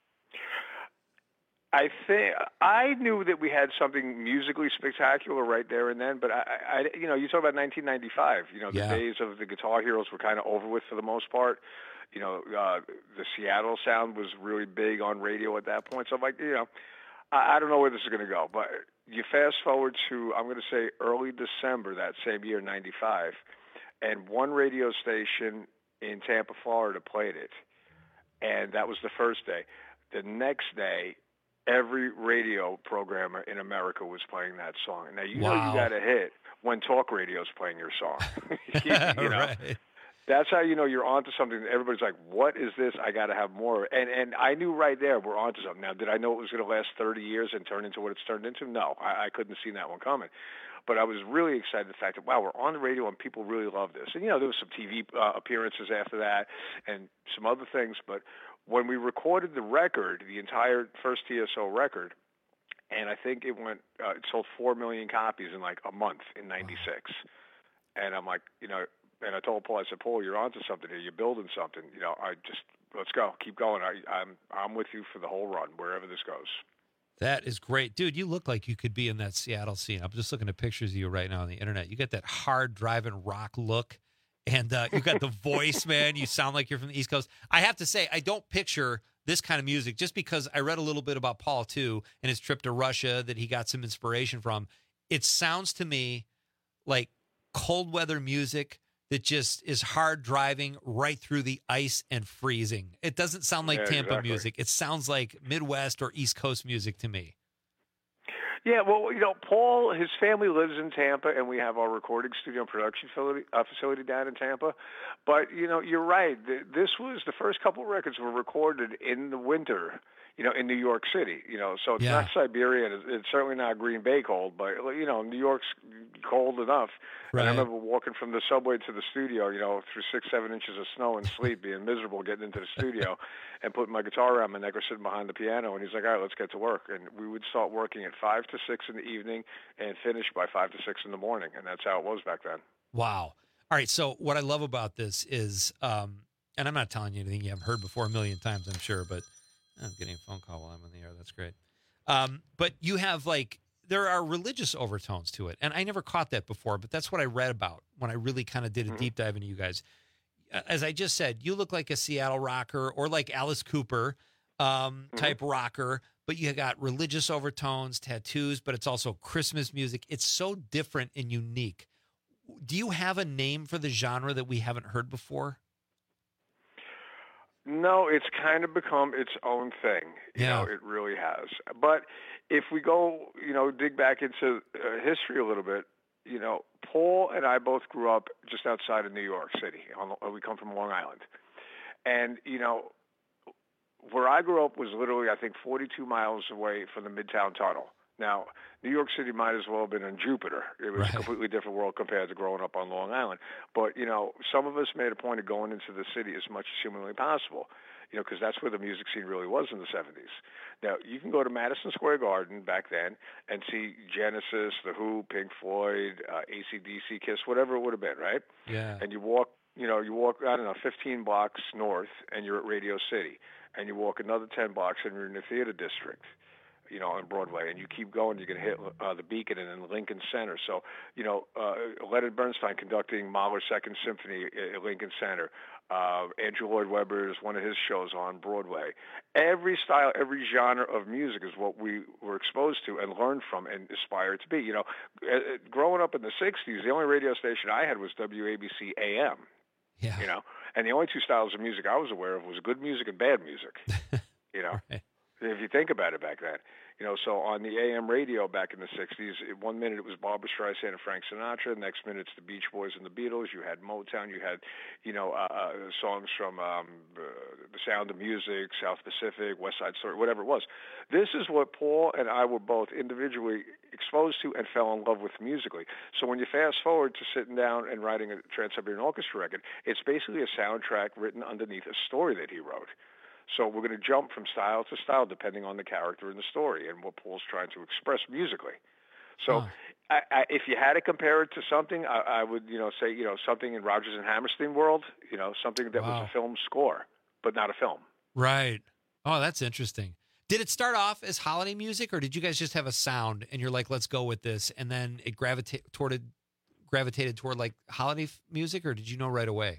I think I knew that we had something musically spectacular right there and then. But I you talk about 1995. The days of the Guitar Heroes were kind of over with for the most part. The Seattle sound was really big on radio at that point. So I'm like, I don't know where this is going to go, but you fast forward to, I'm going to say early December that same year, 95, and one radio station in Tampa, Florida played it, and that was the first day. The next day, every radio programmer in America was playing that song. Now, you know you got a hit when talk radio's playing your song. you know? Right. That's how you know you're onto something. Everybody's like, what is this? I got to have more. And I knew right there we're onto something. Now, did I know it was going to last 30 years and turn into what it's turned into? No, I couldn't have seen that one coming. But I was really excited the fact that, wow, we're on the radio and people really love this. And, there was some TV appearances after that and some other things. But when we recorded the record, the entire first TSO record, and I think it sold 4 million copies in like a month in '96. And I'm like, and I told Paul, I said, Paul, you're onto something here. You're building something. Let's go, keep going. I'm with you for the whole run, wherever this goes. That is great. Dude, you look like you could be in that Seattle scene. I'm just looking at pictures of you right now on the internet. You got that hard driving rock look, and you got the voice, man. You sound like you're from the East Coast. I have to say, I don't picture this kind of music just because I read a little bit about Paul, too, and his trip to Russia that he got some inspiration from. It sounds to me like cold weather music that just is hard driving right through the ice and freezing. It doesn't sound like Tampa music. It sounds like Midwest or East Coast music to me. Yeah, well, Paul, his family lives in Tampa, and we have our recording studio and production facility down in Tampa. But, you're right. This was the first couple of records were recorded in the winter, in New York City. So it's not Siberia. It's certainly not Green Bay cold, but, New York's cold enough. Right. And I remember walking from the subway to the studio, through 6-7 inches of snow and sleet, being miserable getting into the studio and putting my guitar around my neck or sitting behind the piano. And he's like, all right, let's get to work. And we would start working at 5 to 6 in the evening and finish by 5 to 6 in the morning. And that's how it was back then. Wow. All right. So what I love about this is, and I'm not telling you anything you haven't heard before a million times, I'm sure, but I'm getting a phone call while I'm on the air. That's great. But you have there are religious overtones to it. And I never caught that before, but that's what I read about when I really kind of did a deep dive into you guys. As I just said, you look like a Seattle rocker or like Alice Cooper type rocker, but you got religious overtones, tattoos, but it's also Christmas music. It's so different and unique. Do you have a name for the genre that we haven't heard before? No, it's kind of become its own thing. It really has. But if we go, dig back into history a little bit, Paul and I both grew up just outside of New York City. We come from Long Island. And, where I grew up was literally, I think, 42 miles away from the Midtown Tunnel. Now, New York City might as well have been on Jupiter. It was a completely different world compared to growing up on Long Island. But, some of us made a point of going into the city as much as humanly possible, because that's where the music scene really was in the 70s. Now, you can go to Madison Square Garden back then and see Genesis, The Who, Pink Floyd, AC/DC, Kiss, whatever it would have been, right? Yeah. And you walk, I don't know, 15 blocks north, and you're at Radio City. And you walk another 10 blocks, and you're in the theater district, on Broadway, and you keep going, you're going to hit the Beacon and then Lincoln Center. So, Leonard Bernstein conducting Mahler's Second Symphony at Lincoln Center. Andrew Lloyd Webber's one of his shows on Broadway. Every style, every genre of music is what we were exposed to and learned from and aspired to be. Growing up in the 60s, the only radio station I had was WABC AM. Yeah. And the only two styles of music I was aware of was good music and bad music. Right. If you think about it back then. So on the AM radio back in the 60s, 1 minute it was Barbra Streisand and Frank Sinatra. Next minute it's the Beach Boys and the Beatles. You had Motown. You had, songs from The Sound of Music, South Pacific, West Side Story, whatever it was. This is what Paul and I were both individually exposed to and fell in love with musically. So when you fast forward to sitting down and writing a Trans-Siberian Orchestra record, it's basically a soundtrack written underneath a story that he wrote. So we're going to jump from style to style depending on the character in the story and what Paul's trying to express musically. So if you had to compare it to something, I would, say, something in Rodgers and Hammerstein world, something that was a film score, but not a film. Right. Oh, that's interesting. Did it start off as holiday music, or did you guys just have a sound and you're like, let's go with this, and then it gravitated toward like holiday music, or did you know right away?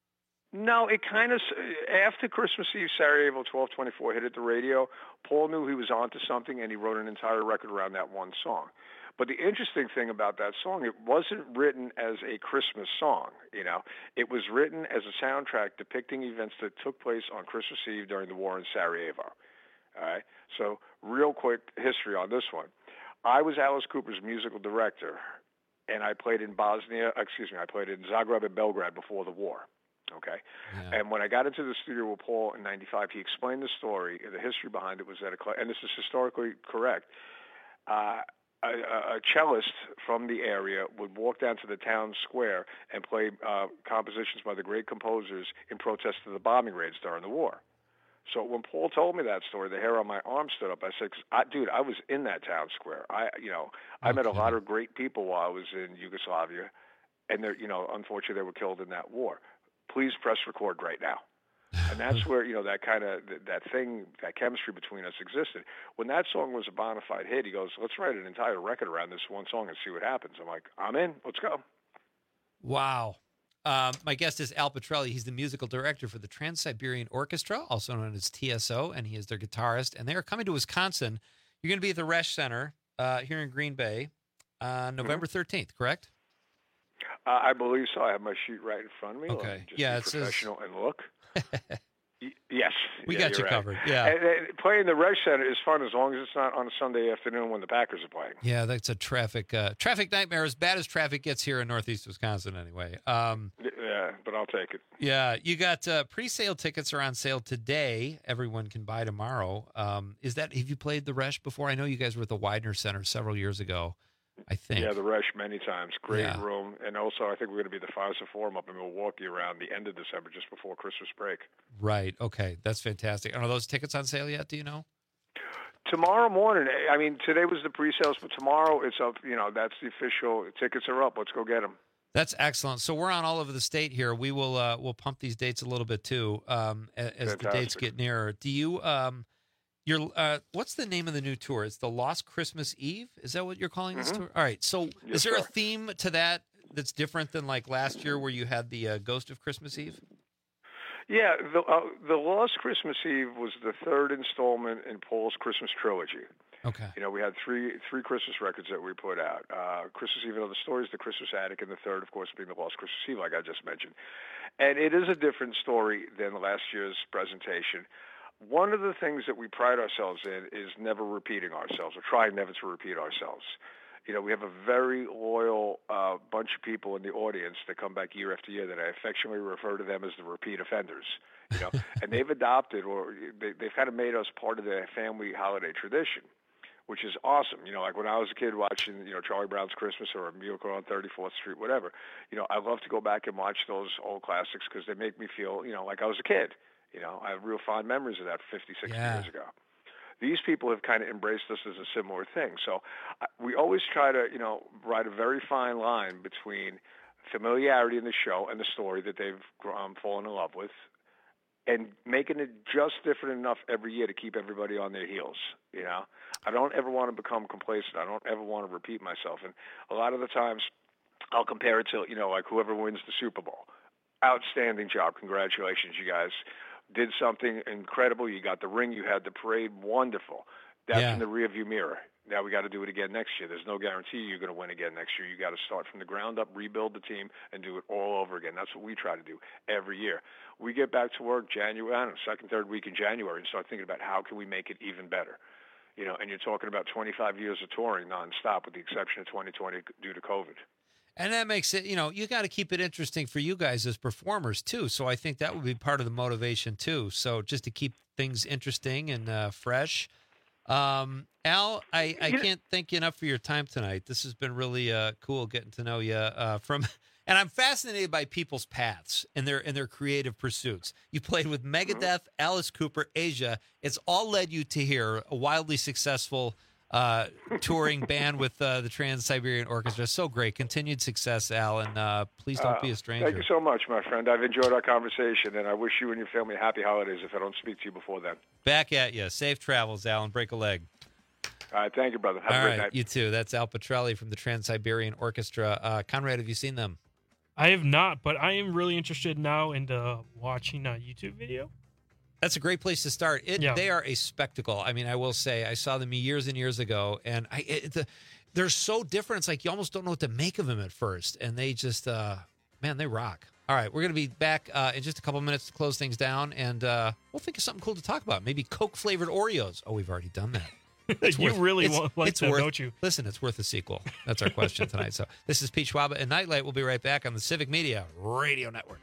No, it kind of, after Christmas Eve, Sarajevo 1224 hit at the radio, Paul knew he was onto something, and he wrote an entire record around that one song. But the interesting thing about that song, it wasn't written as a Christmas song, It was written as a soundtrack depicting events that took place on Christmas Eve during the war in Sarajevo. All right? So real quick history on this one. I was Alice Cooper's musical director, and I played in Zagreb and Belgrade before the war. Okay. Yeah. And when I got into the studio with Paul in 95, he explained the story. The history behind it was that, and this is historically correct, a cellist from the area would walk down to the town square and play compositions by the great composers in protest to the bombing raids during the war. So when Paul told me that story, the hair on my arm stood up. I said, dude, I was in that town square. I met a lot of great people while I was in Yugoslavia, and unfortunately, they were killed in that war. Please press record right now. And that's where, that kind of, that chemistry between us existed. When that song was a bona fide hit, he goes, let's write an entire record around this one song and see what happens. I'm like, I'm in. Let's go. Wow. My guest is Al Pitrelli. He's the musical director for the Trans-Siberian Orchestra, also known as TSO, and he is their guitarist. And they are coming to Wisconsin. You're going to be at the Resch Center here in Green Bay on November 13th, correct? I believe so. I have my sheet right in front of me. Okay. Just be professional and look. Yes. We got you right. covered. Yeah. And playing the Resch Center is fun as long as it's not on a Sunday afternoon when the Packers are playing. Yeah, that's a traffic nightmare, as bad as traffic gets here in Northeast Wisconsin anyway. Yeah, but I'll take it. Yeah, you got pre-sale tickets are on sale today. Everyone can buy tomorrow. Have you played the Resch before? I know you guys were at the Widener Center several years ago, I think. Yeah, the Resch many times. Great room. And also, I think we're going to be at the FISA Forum up in Milwaukee around the end of December, just before Christmas break. Right. Okay. That's fantastic. Are those tickets on sale yet? Do you know? Tomorrow morning. I mean, today was the pre-sales, but tomorrow it's up. That's the official. Tickets are up. Let's go get them. That's excellent. So we're on all over the state here. We will we'll pump these dates a little bit too as Fantastic. the dates get nearer. Do you what's the name of the new tour? It's the Lost Christmas Eve. Is that what you're calling this tour? All right. So Yes, is there sir. a theme to that's different than like last year where you had the Ghost of Christmas Eve? Yeah, the Lost Christmas Eve was the third installment in Paul's Christmas trilogy. Okay. We had three Christmas records that we put out. Christmas Eve and Other Stories, The Christmas Attic, and the third, of course, being The Lost Christmas Eve, like I just mentioned. And it is a different story than last year's presentation. One of the things that we pride ourselves in is never repeating ourselves, or trying never to repeat ourselves. We have a very loyal bunch of people in the audience that come back year after year that I affectionately refer to them as the repeat offenders. And they've adopted, or they've kind of made us part of their family holiday tradition, which is awesome. Like when I was a kid watching, Charlie Brown's Christmas or A Miracle on 34th Street, whatever, I love to go back and watch those old classics because they make me feel, like I was a kid. I have real fond memories of that 50, 60 years ago. These people have kind of embraced us as a similar thing. So we always try to, ride a very fine line between familiarity in the show and the story that they've fallen in love with, and making it just different enough every year to keep everybody on their heels. I don't ever want to become complacent. I don't ever want to repeat myself. And a lot of the times I'll compare it to, like whoever wins the Super Bowl. Outstanding job. Congratulations, you guys. Did something incredible. You got the ring. You had the parade. Wonderful. That's in the rearview mirror. Now we got to do it again next year. There's no guarantee you're going to win again next year. You got to start from the ground up, rebuild the team, and do it all over again. That's what we try to do every year. We get back to work second, third week in January, and start thinking about how can we make it even better. And you're talking about 25 years of touring nonstop, with the exception of 2020 due to COVID. And that makes it, you got to keep it interesting for you guys as performers, too. So I think that would be part of the motivation, too. So just to keep things interesting and fresh. Al, I can't thank you enough for your time tonight. This has been really cool getting to know you and I'm fascinated by people's paths and their creative pursuits. You played with Megadeth, Alice Cooper, Asia. It's all led you to here, a wildly successful touring band with the Trans-Siberian Orchestra. So great. Continued success, Al, and please don't be a stranger. Thank you so much, my friend. I've enjoyed our conversation, and I wish you and your family happy holidays if I don't speak to you before then. Back at you. Safe travels, Al, and break a leg. All right. Thank you, brother. Have a great night. You too. That's Al Pitrelli from the Trans-Siberian Orchestra. Conrad, have you seen them? I have not, but I am really interested now in watching a YouTube video. That's a great place to start. They are a spectacle. I mean, I will say, I saw them years and years ago, and they're so different. It's like you almost don't know what to make of them at first, and they just, they rock. All right, we're going to be back in just a couple minutes to close things down, and we'll think of something cool to talk about. Maybe Coke-flavored Oreos. Oh, we've already done that. You really like that, don't you? Listen, it's worth a sequel. That's our question tonight. So this is Pete Schwaba and Nightlight. We'll be right back on the Civic Media Radio Network.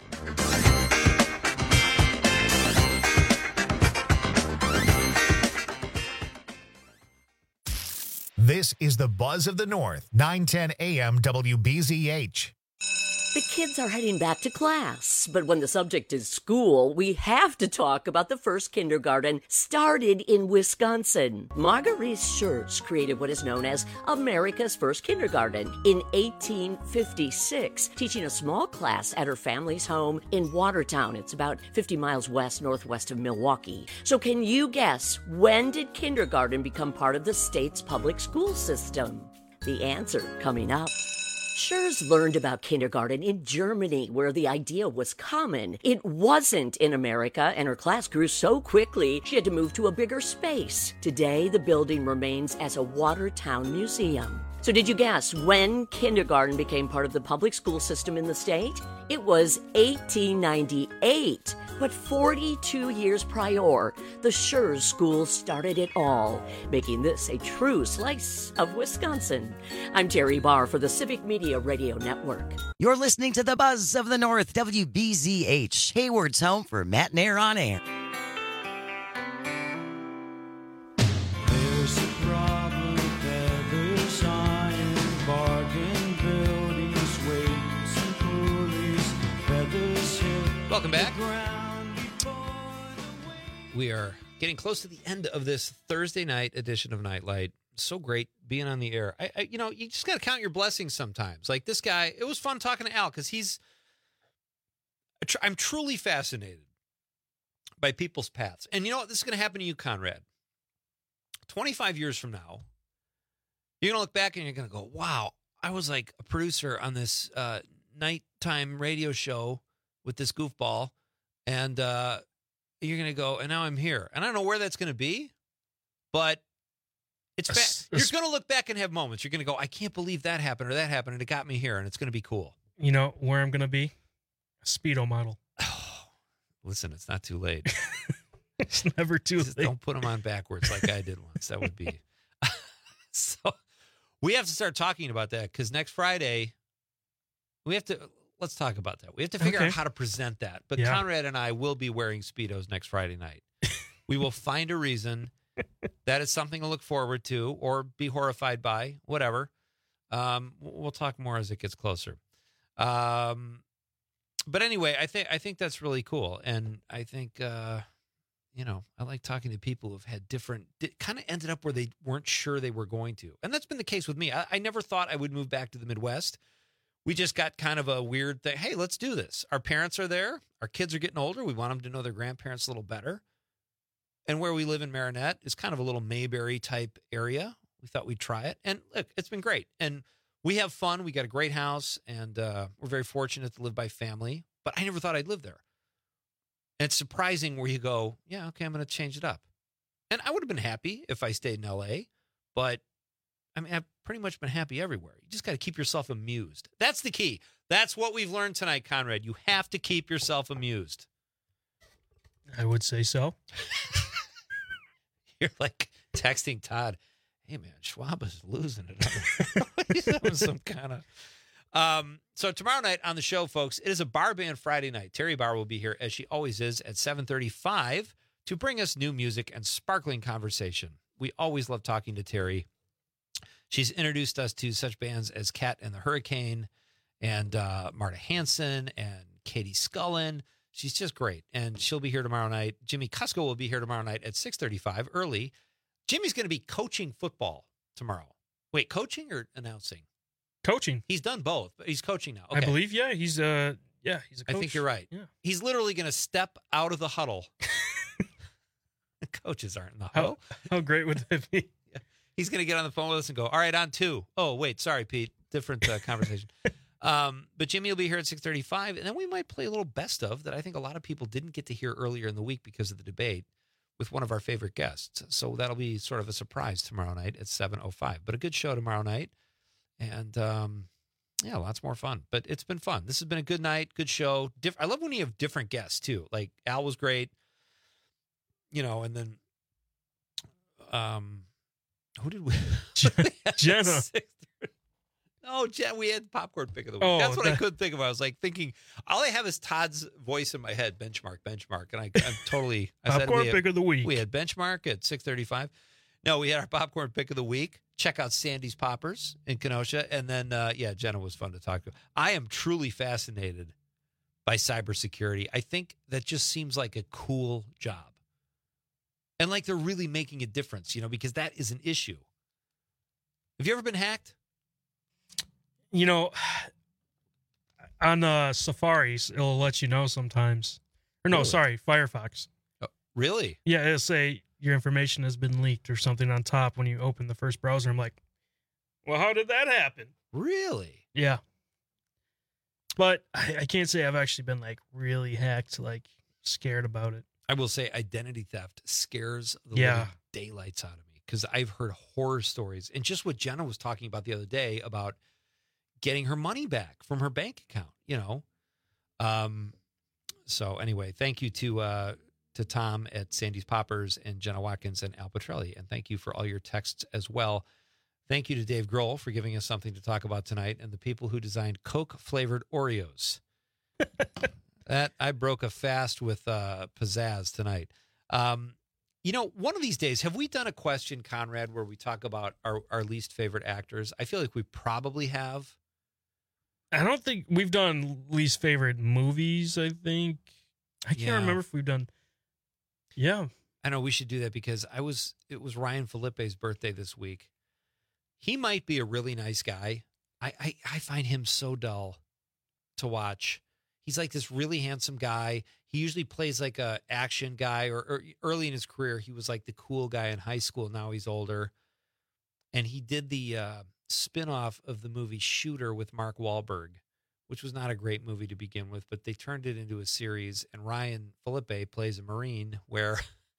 This is the Buzz of the North, 910 AM WBZH. The kids are heading back to class, but when the subject is school, we have to talk about the first kindergarten started in Wisconsin. Marguerite Schurz created what is known as America's first kindergarten in 1856, teaching a small class at her family's home in Watertown. It's about 50 miles northwest of Milwaukee. So can you guess, when did kindergarten become part of the state's public school system? The answer coming up. Schurz learned about kindergarten in Germany, where the idea was common. It wasn't in America, and her class grew so quickly she had to move to a bigger space. Today, the building remains as a Watertown museum. So did you guess when kindergarten became part of the public school system in the state? It was 1898. But 42 years prior, the Schurz School started it all, making this a true slice of Wisconsin. I'm Terry Barr for the Civic Media Radio Network. You're listening to the Buzz of the North, WBZH, Hayward's home for Matt and Air on Air. There's a problem, feathers on bargain buildings, weights and pulleys, feathers hit. Welcome back. We are getting close to the end of this Thursday night edition of Nightlight. So great being on the air. You just got to count your blessings sometimes. Like this guy, it was fun talking to Al because I'm truly fascinated by people's paths. And you know what? This is going to happen to you, Conrad. 25 years from now, you're going to look back and you're going to go, wow, I was like a producer on this nighttime radio show with this goofball. And, you're going to go, and now I'm here. And I don't know where that's going to be, but you're going to look back and have moments. You're going to go, I can't believe that happened or that happened, and it got me here, and it's going to be cool. You know where I'm going to be? A Speedo model. Listen, it's not too late. It's never too late. Don't put them on backwards like I did once. That would be. So we have to start talking about that because next Friday, let's talk about that. We have to figure out how to present that. But Conrad and I will be wearing Speedos next Friday night. We will find a reason. That is something to look forward to or be horrified by, whatever. We'll talk more as it gets closer. But anyway, I think that's really cool. And I think, I like talking to people who've had kind of ended up where they weren't sure they were going to. And that's been the case with me. I never thought I would move back to the Midwest. We just got kind of a weird thing. Hey, let's do this. Our parents are there. Our kids are getting older. We want them to know their grandparents a little better. And where we live in Marinette is kind of a little Mayberry type area. We thought we'd try it. And look, it's been great. And we have fun. We got a great house. And we're very fortunate to live by family. But I never thought I'd live there. And it's surprising where you go, yeah, okay, I'm going to change it up. And I would have been happy if I stayed in L.A., but I mean, I've pretty much been happy everywhere. You just got to keep yourself amused. That's the key. That's what we've learned tonight, Conrad. You have to keep yourself amused. I would say so. You're like texting Todd, hey, man, Schwab is losing it. He's having some kind of... So tomorrow night on the show, folks, it is a bar band Friday night. Terry Barr will be here, as she always is, at 7:35 to bring us new music and sparkling conversation. We always love talking to Terry. She's introduced us to such bands as Cat and the Hurricane and Marta Hanson and Katie Scullin. She's just great. And she'll be here tomorrow night. Jimmy Cusco will be here tomorrow night at 6:35 early. Jimmy's going to be coaching football tomorrow. Wait, coaching or announcing? Coaching. He's done both, but he's coaching now. Okay. I believe, he's a coach. I think you're right. Yeah. He's literally going to step out of the huddle. The coaches aren't in the huddle. How great would that be? He's going to get on the phone with us and go, all right, on 2. Oh, wait, sorry, Pete. Different conversation. But Jimmy will be here at 6:35, and then we might play a little best of that I think a lot of people didn't get to hear earlier in the week because of the debate with one of our favorite guests. So that'll be sort of a surprise tomorrow night at 7:05. But a good show tomorrow night. And, lots more fun. But it's been fun. This has been a good night, good show. I love when you have different guests, too. Like, Al was great, and then who did we? Jenna. No, Jen, we had popcorn pick of the week. That's what I couldn't think of. I was like thinking, all I have is Todd's voice in my head, benchmark. And I'm totally... Popcorn pick of the week. We had benchmark at 6:35. No, we had our popcorn pick of the week. check out Sandy's Poppers in Kenosha. And then, Jenna was fun to talk to. I am truly fascinated by cybersecurity. I think that just seems like a cool job. And like they're really making a difference, because that is an issue. Have you ever been hacked? On Safaris, it'll let you know sometimes. Or no, Really? sorry, Firefox. Oh, really? Yeah, it'll say your information has been leaked or something on top when you open the first browser. I'm like, well, how did that happen? Really? Yeah. But I can't say I've actually been like really hacked, like scared about it. I will say identity theft scares the Yeah. living daylights out of me because I've heard horror stories. And just what Jenna was talking about the other day about getting her money back from her bank account, So anyway, thank you to Tom at Sandy's Poppers and Jenna Watkins and Al Petrelli. And thank you for all your texts as well. Thank you to Dave Grohl for giving us something to talk about tonight and the people who designed Coke-flavored Oreos. That I broke a fast with pizzazz tonight. One of these days, have we done a question, Conrad, where we talk about our least favorite actors? I feel like we probably have. I don't think we've done least favorite movies, I think. I can't remember if we've done. Yeah. I know we should do that because it was Ryan Felipe's birthday this week. He might be a really nice guy. I find him so dull to watch. He's like this really handsome guy. He usually plays like a action guy, or early in his career, he was like the cool guy in high school. Now he's older. And he did the spinoff of the movie Shooter with Mark Wahlberg, which was not a great movie to begin with, but they turned it into a series. And Ryan Felipe plays a Marine where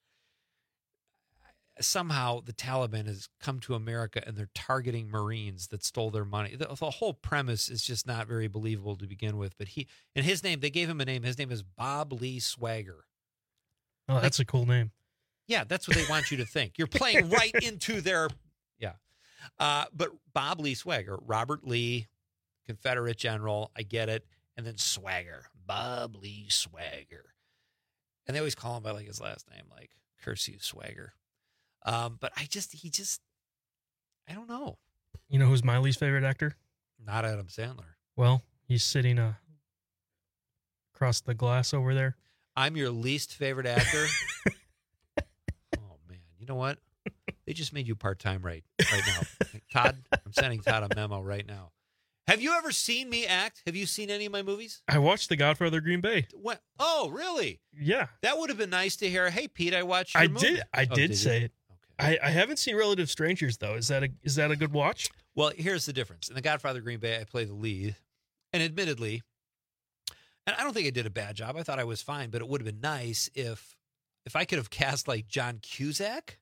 somehow the Taliban has come to America and they're targeting Marines that stole their money. The whole premise is just not very believable to begin with. But his name, they gave him a name. His name is Bob Lee Swagger. Oh, that's a cool name. Yeah, that's what they want you to think. You're playing right into their, yeah. But Bob Lee Swagger, Robert Lee, Confederate general, I get it. And then Swagger, Bob Lee Swagger. And they always call him by like his last name, like curse you, Swagger. But I don't know. You know who's my least favorite actor? Not Adam Sandler. Well, he's sitting across the glass over there. I'm your least favorite actor. Oh man, you know what? They just made you part-time right now. Todd, I'm sending Todd a memo right now. Have you ever seen me act? Have you seen any of my movies? I watched The Godfather Green Bay. What? Oh, really? Yeah. That would have been nice to hear. Hey, Pete, I watched your movie. I did say it. Okay. I haven't seen Relative Strangers, though. Is that a good watch? Well, here's the difference. In The Godfather Green Bay, I play the lead. And admittedly, and I don't think I did a bad job. I thought I was fine, but it would have been nice if I could have cast like John Cusack.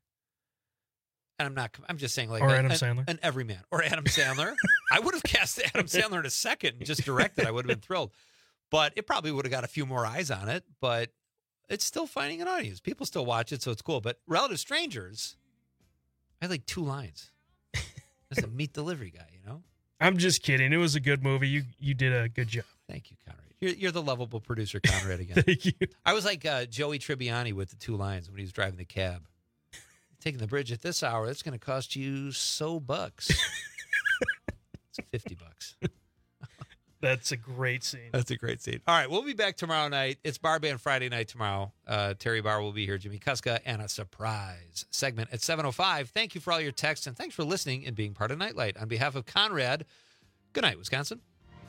And I'm just saying like Adam Sandler. An everyman. Or Adam Sandler. I would have cast Adam Sandler in a second and just directed. I would have been thrilled. But it probably would have got a few more eyes on it. But it's still finding an audience. People still watch it, so it's cool. But Relative Strangers, I had like 2 lines. As a meat delivery guy, I'm just kidding. It was a good movie. You did a good job. Thank you, Conrad. You're the lovable producer, Conrad, again. Thank you. I was like Joey Tribbiani with the 2 lines when he was driving the cab. Taking the bridge at this hour, it's going to cost you so bucks. It's $50. That's a great scene. That's a great scene. All right, we'll be back tomorrow night. It's Bar Band Friday night tomorrow. Terry Barr will be here, Jimmy Kuska, and a surprise segment at 7:05. Thank you for all your texts, and thanks for listening and being part of Nightlight. On behalf of Conrad, good night, Wisconsin.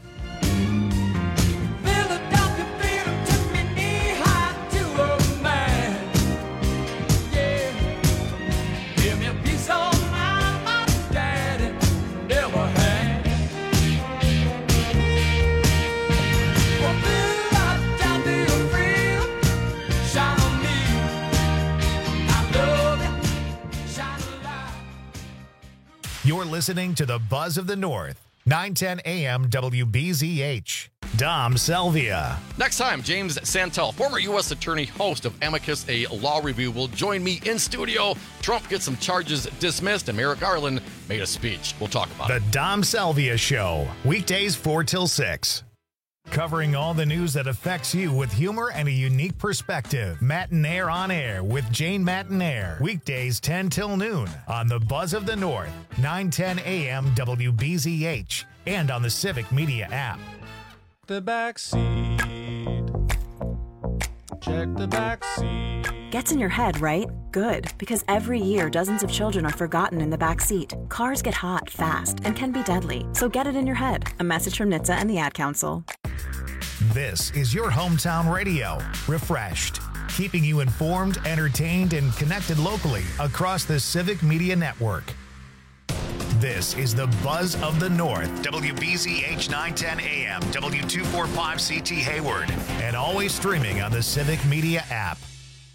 You're listening to the Buzz of the North, 910 AM WBZH. Dom Salvia. Next time, James Santel, former U.S. Attorney, host of Amicus, a law review, will join me in studio. Trump gets some charges dismissed, and Merrick Garland made a speech. We'll talk about it. The Dom Salvia Show, weekdays 4 till 6. covering all the news that affects you with humor and a unique perspective. Matinaire on Air with Jane Matinaire. Weekdays 10 till noon on the Buzz of the North, 9:10 a.m. WBZH, and on the Civic Media app. The back seat. Check the back seat. Gets in your head, right? Good, because every year dozens of children are forgotten in the back seat. Cars get hot fast and can be deadly, so get it in your head. A message from NHTSA and the Ad Council. This is your hometown radio, refreshed, keeping you informed, entertained, and connected locally across the Civic Media Network. This is the Buzz of the North, WBZH 910 AM, W245CT Hayward, and always streaming on the Civic Media app.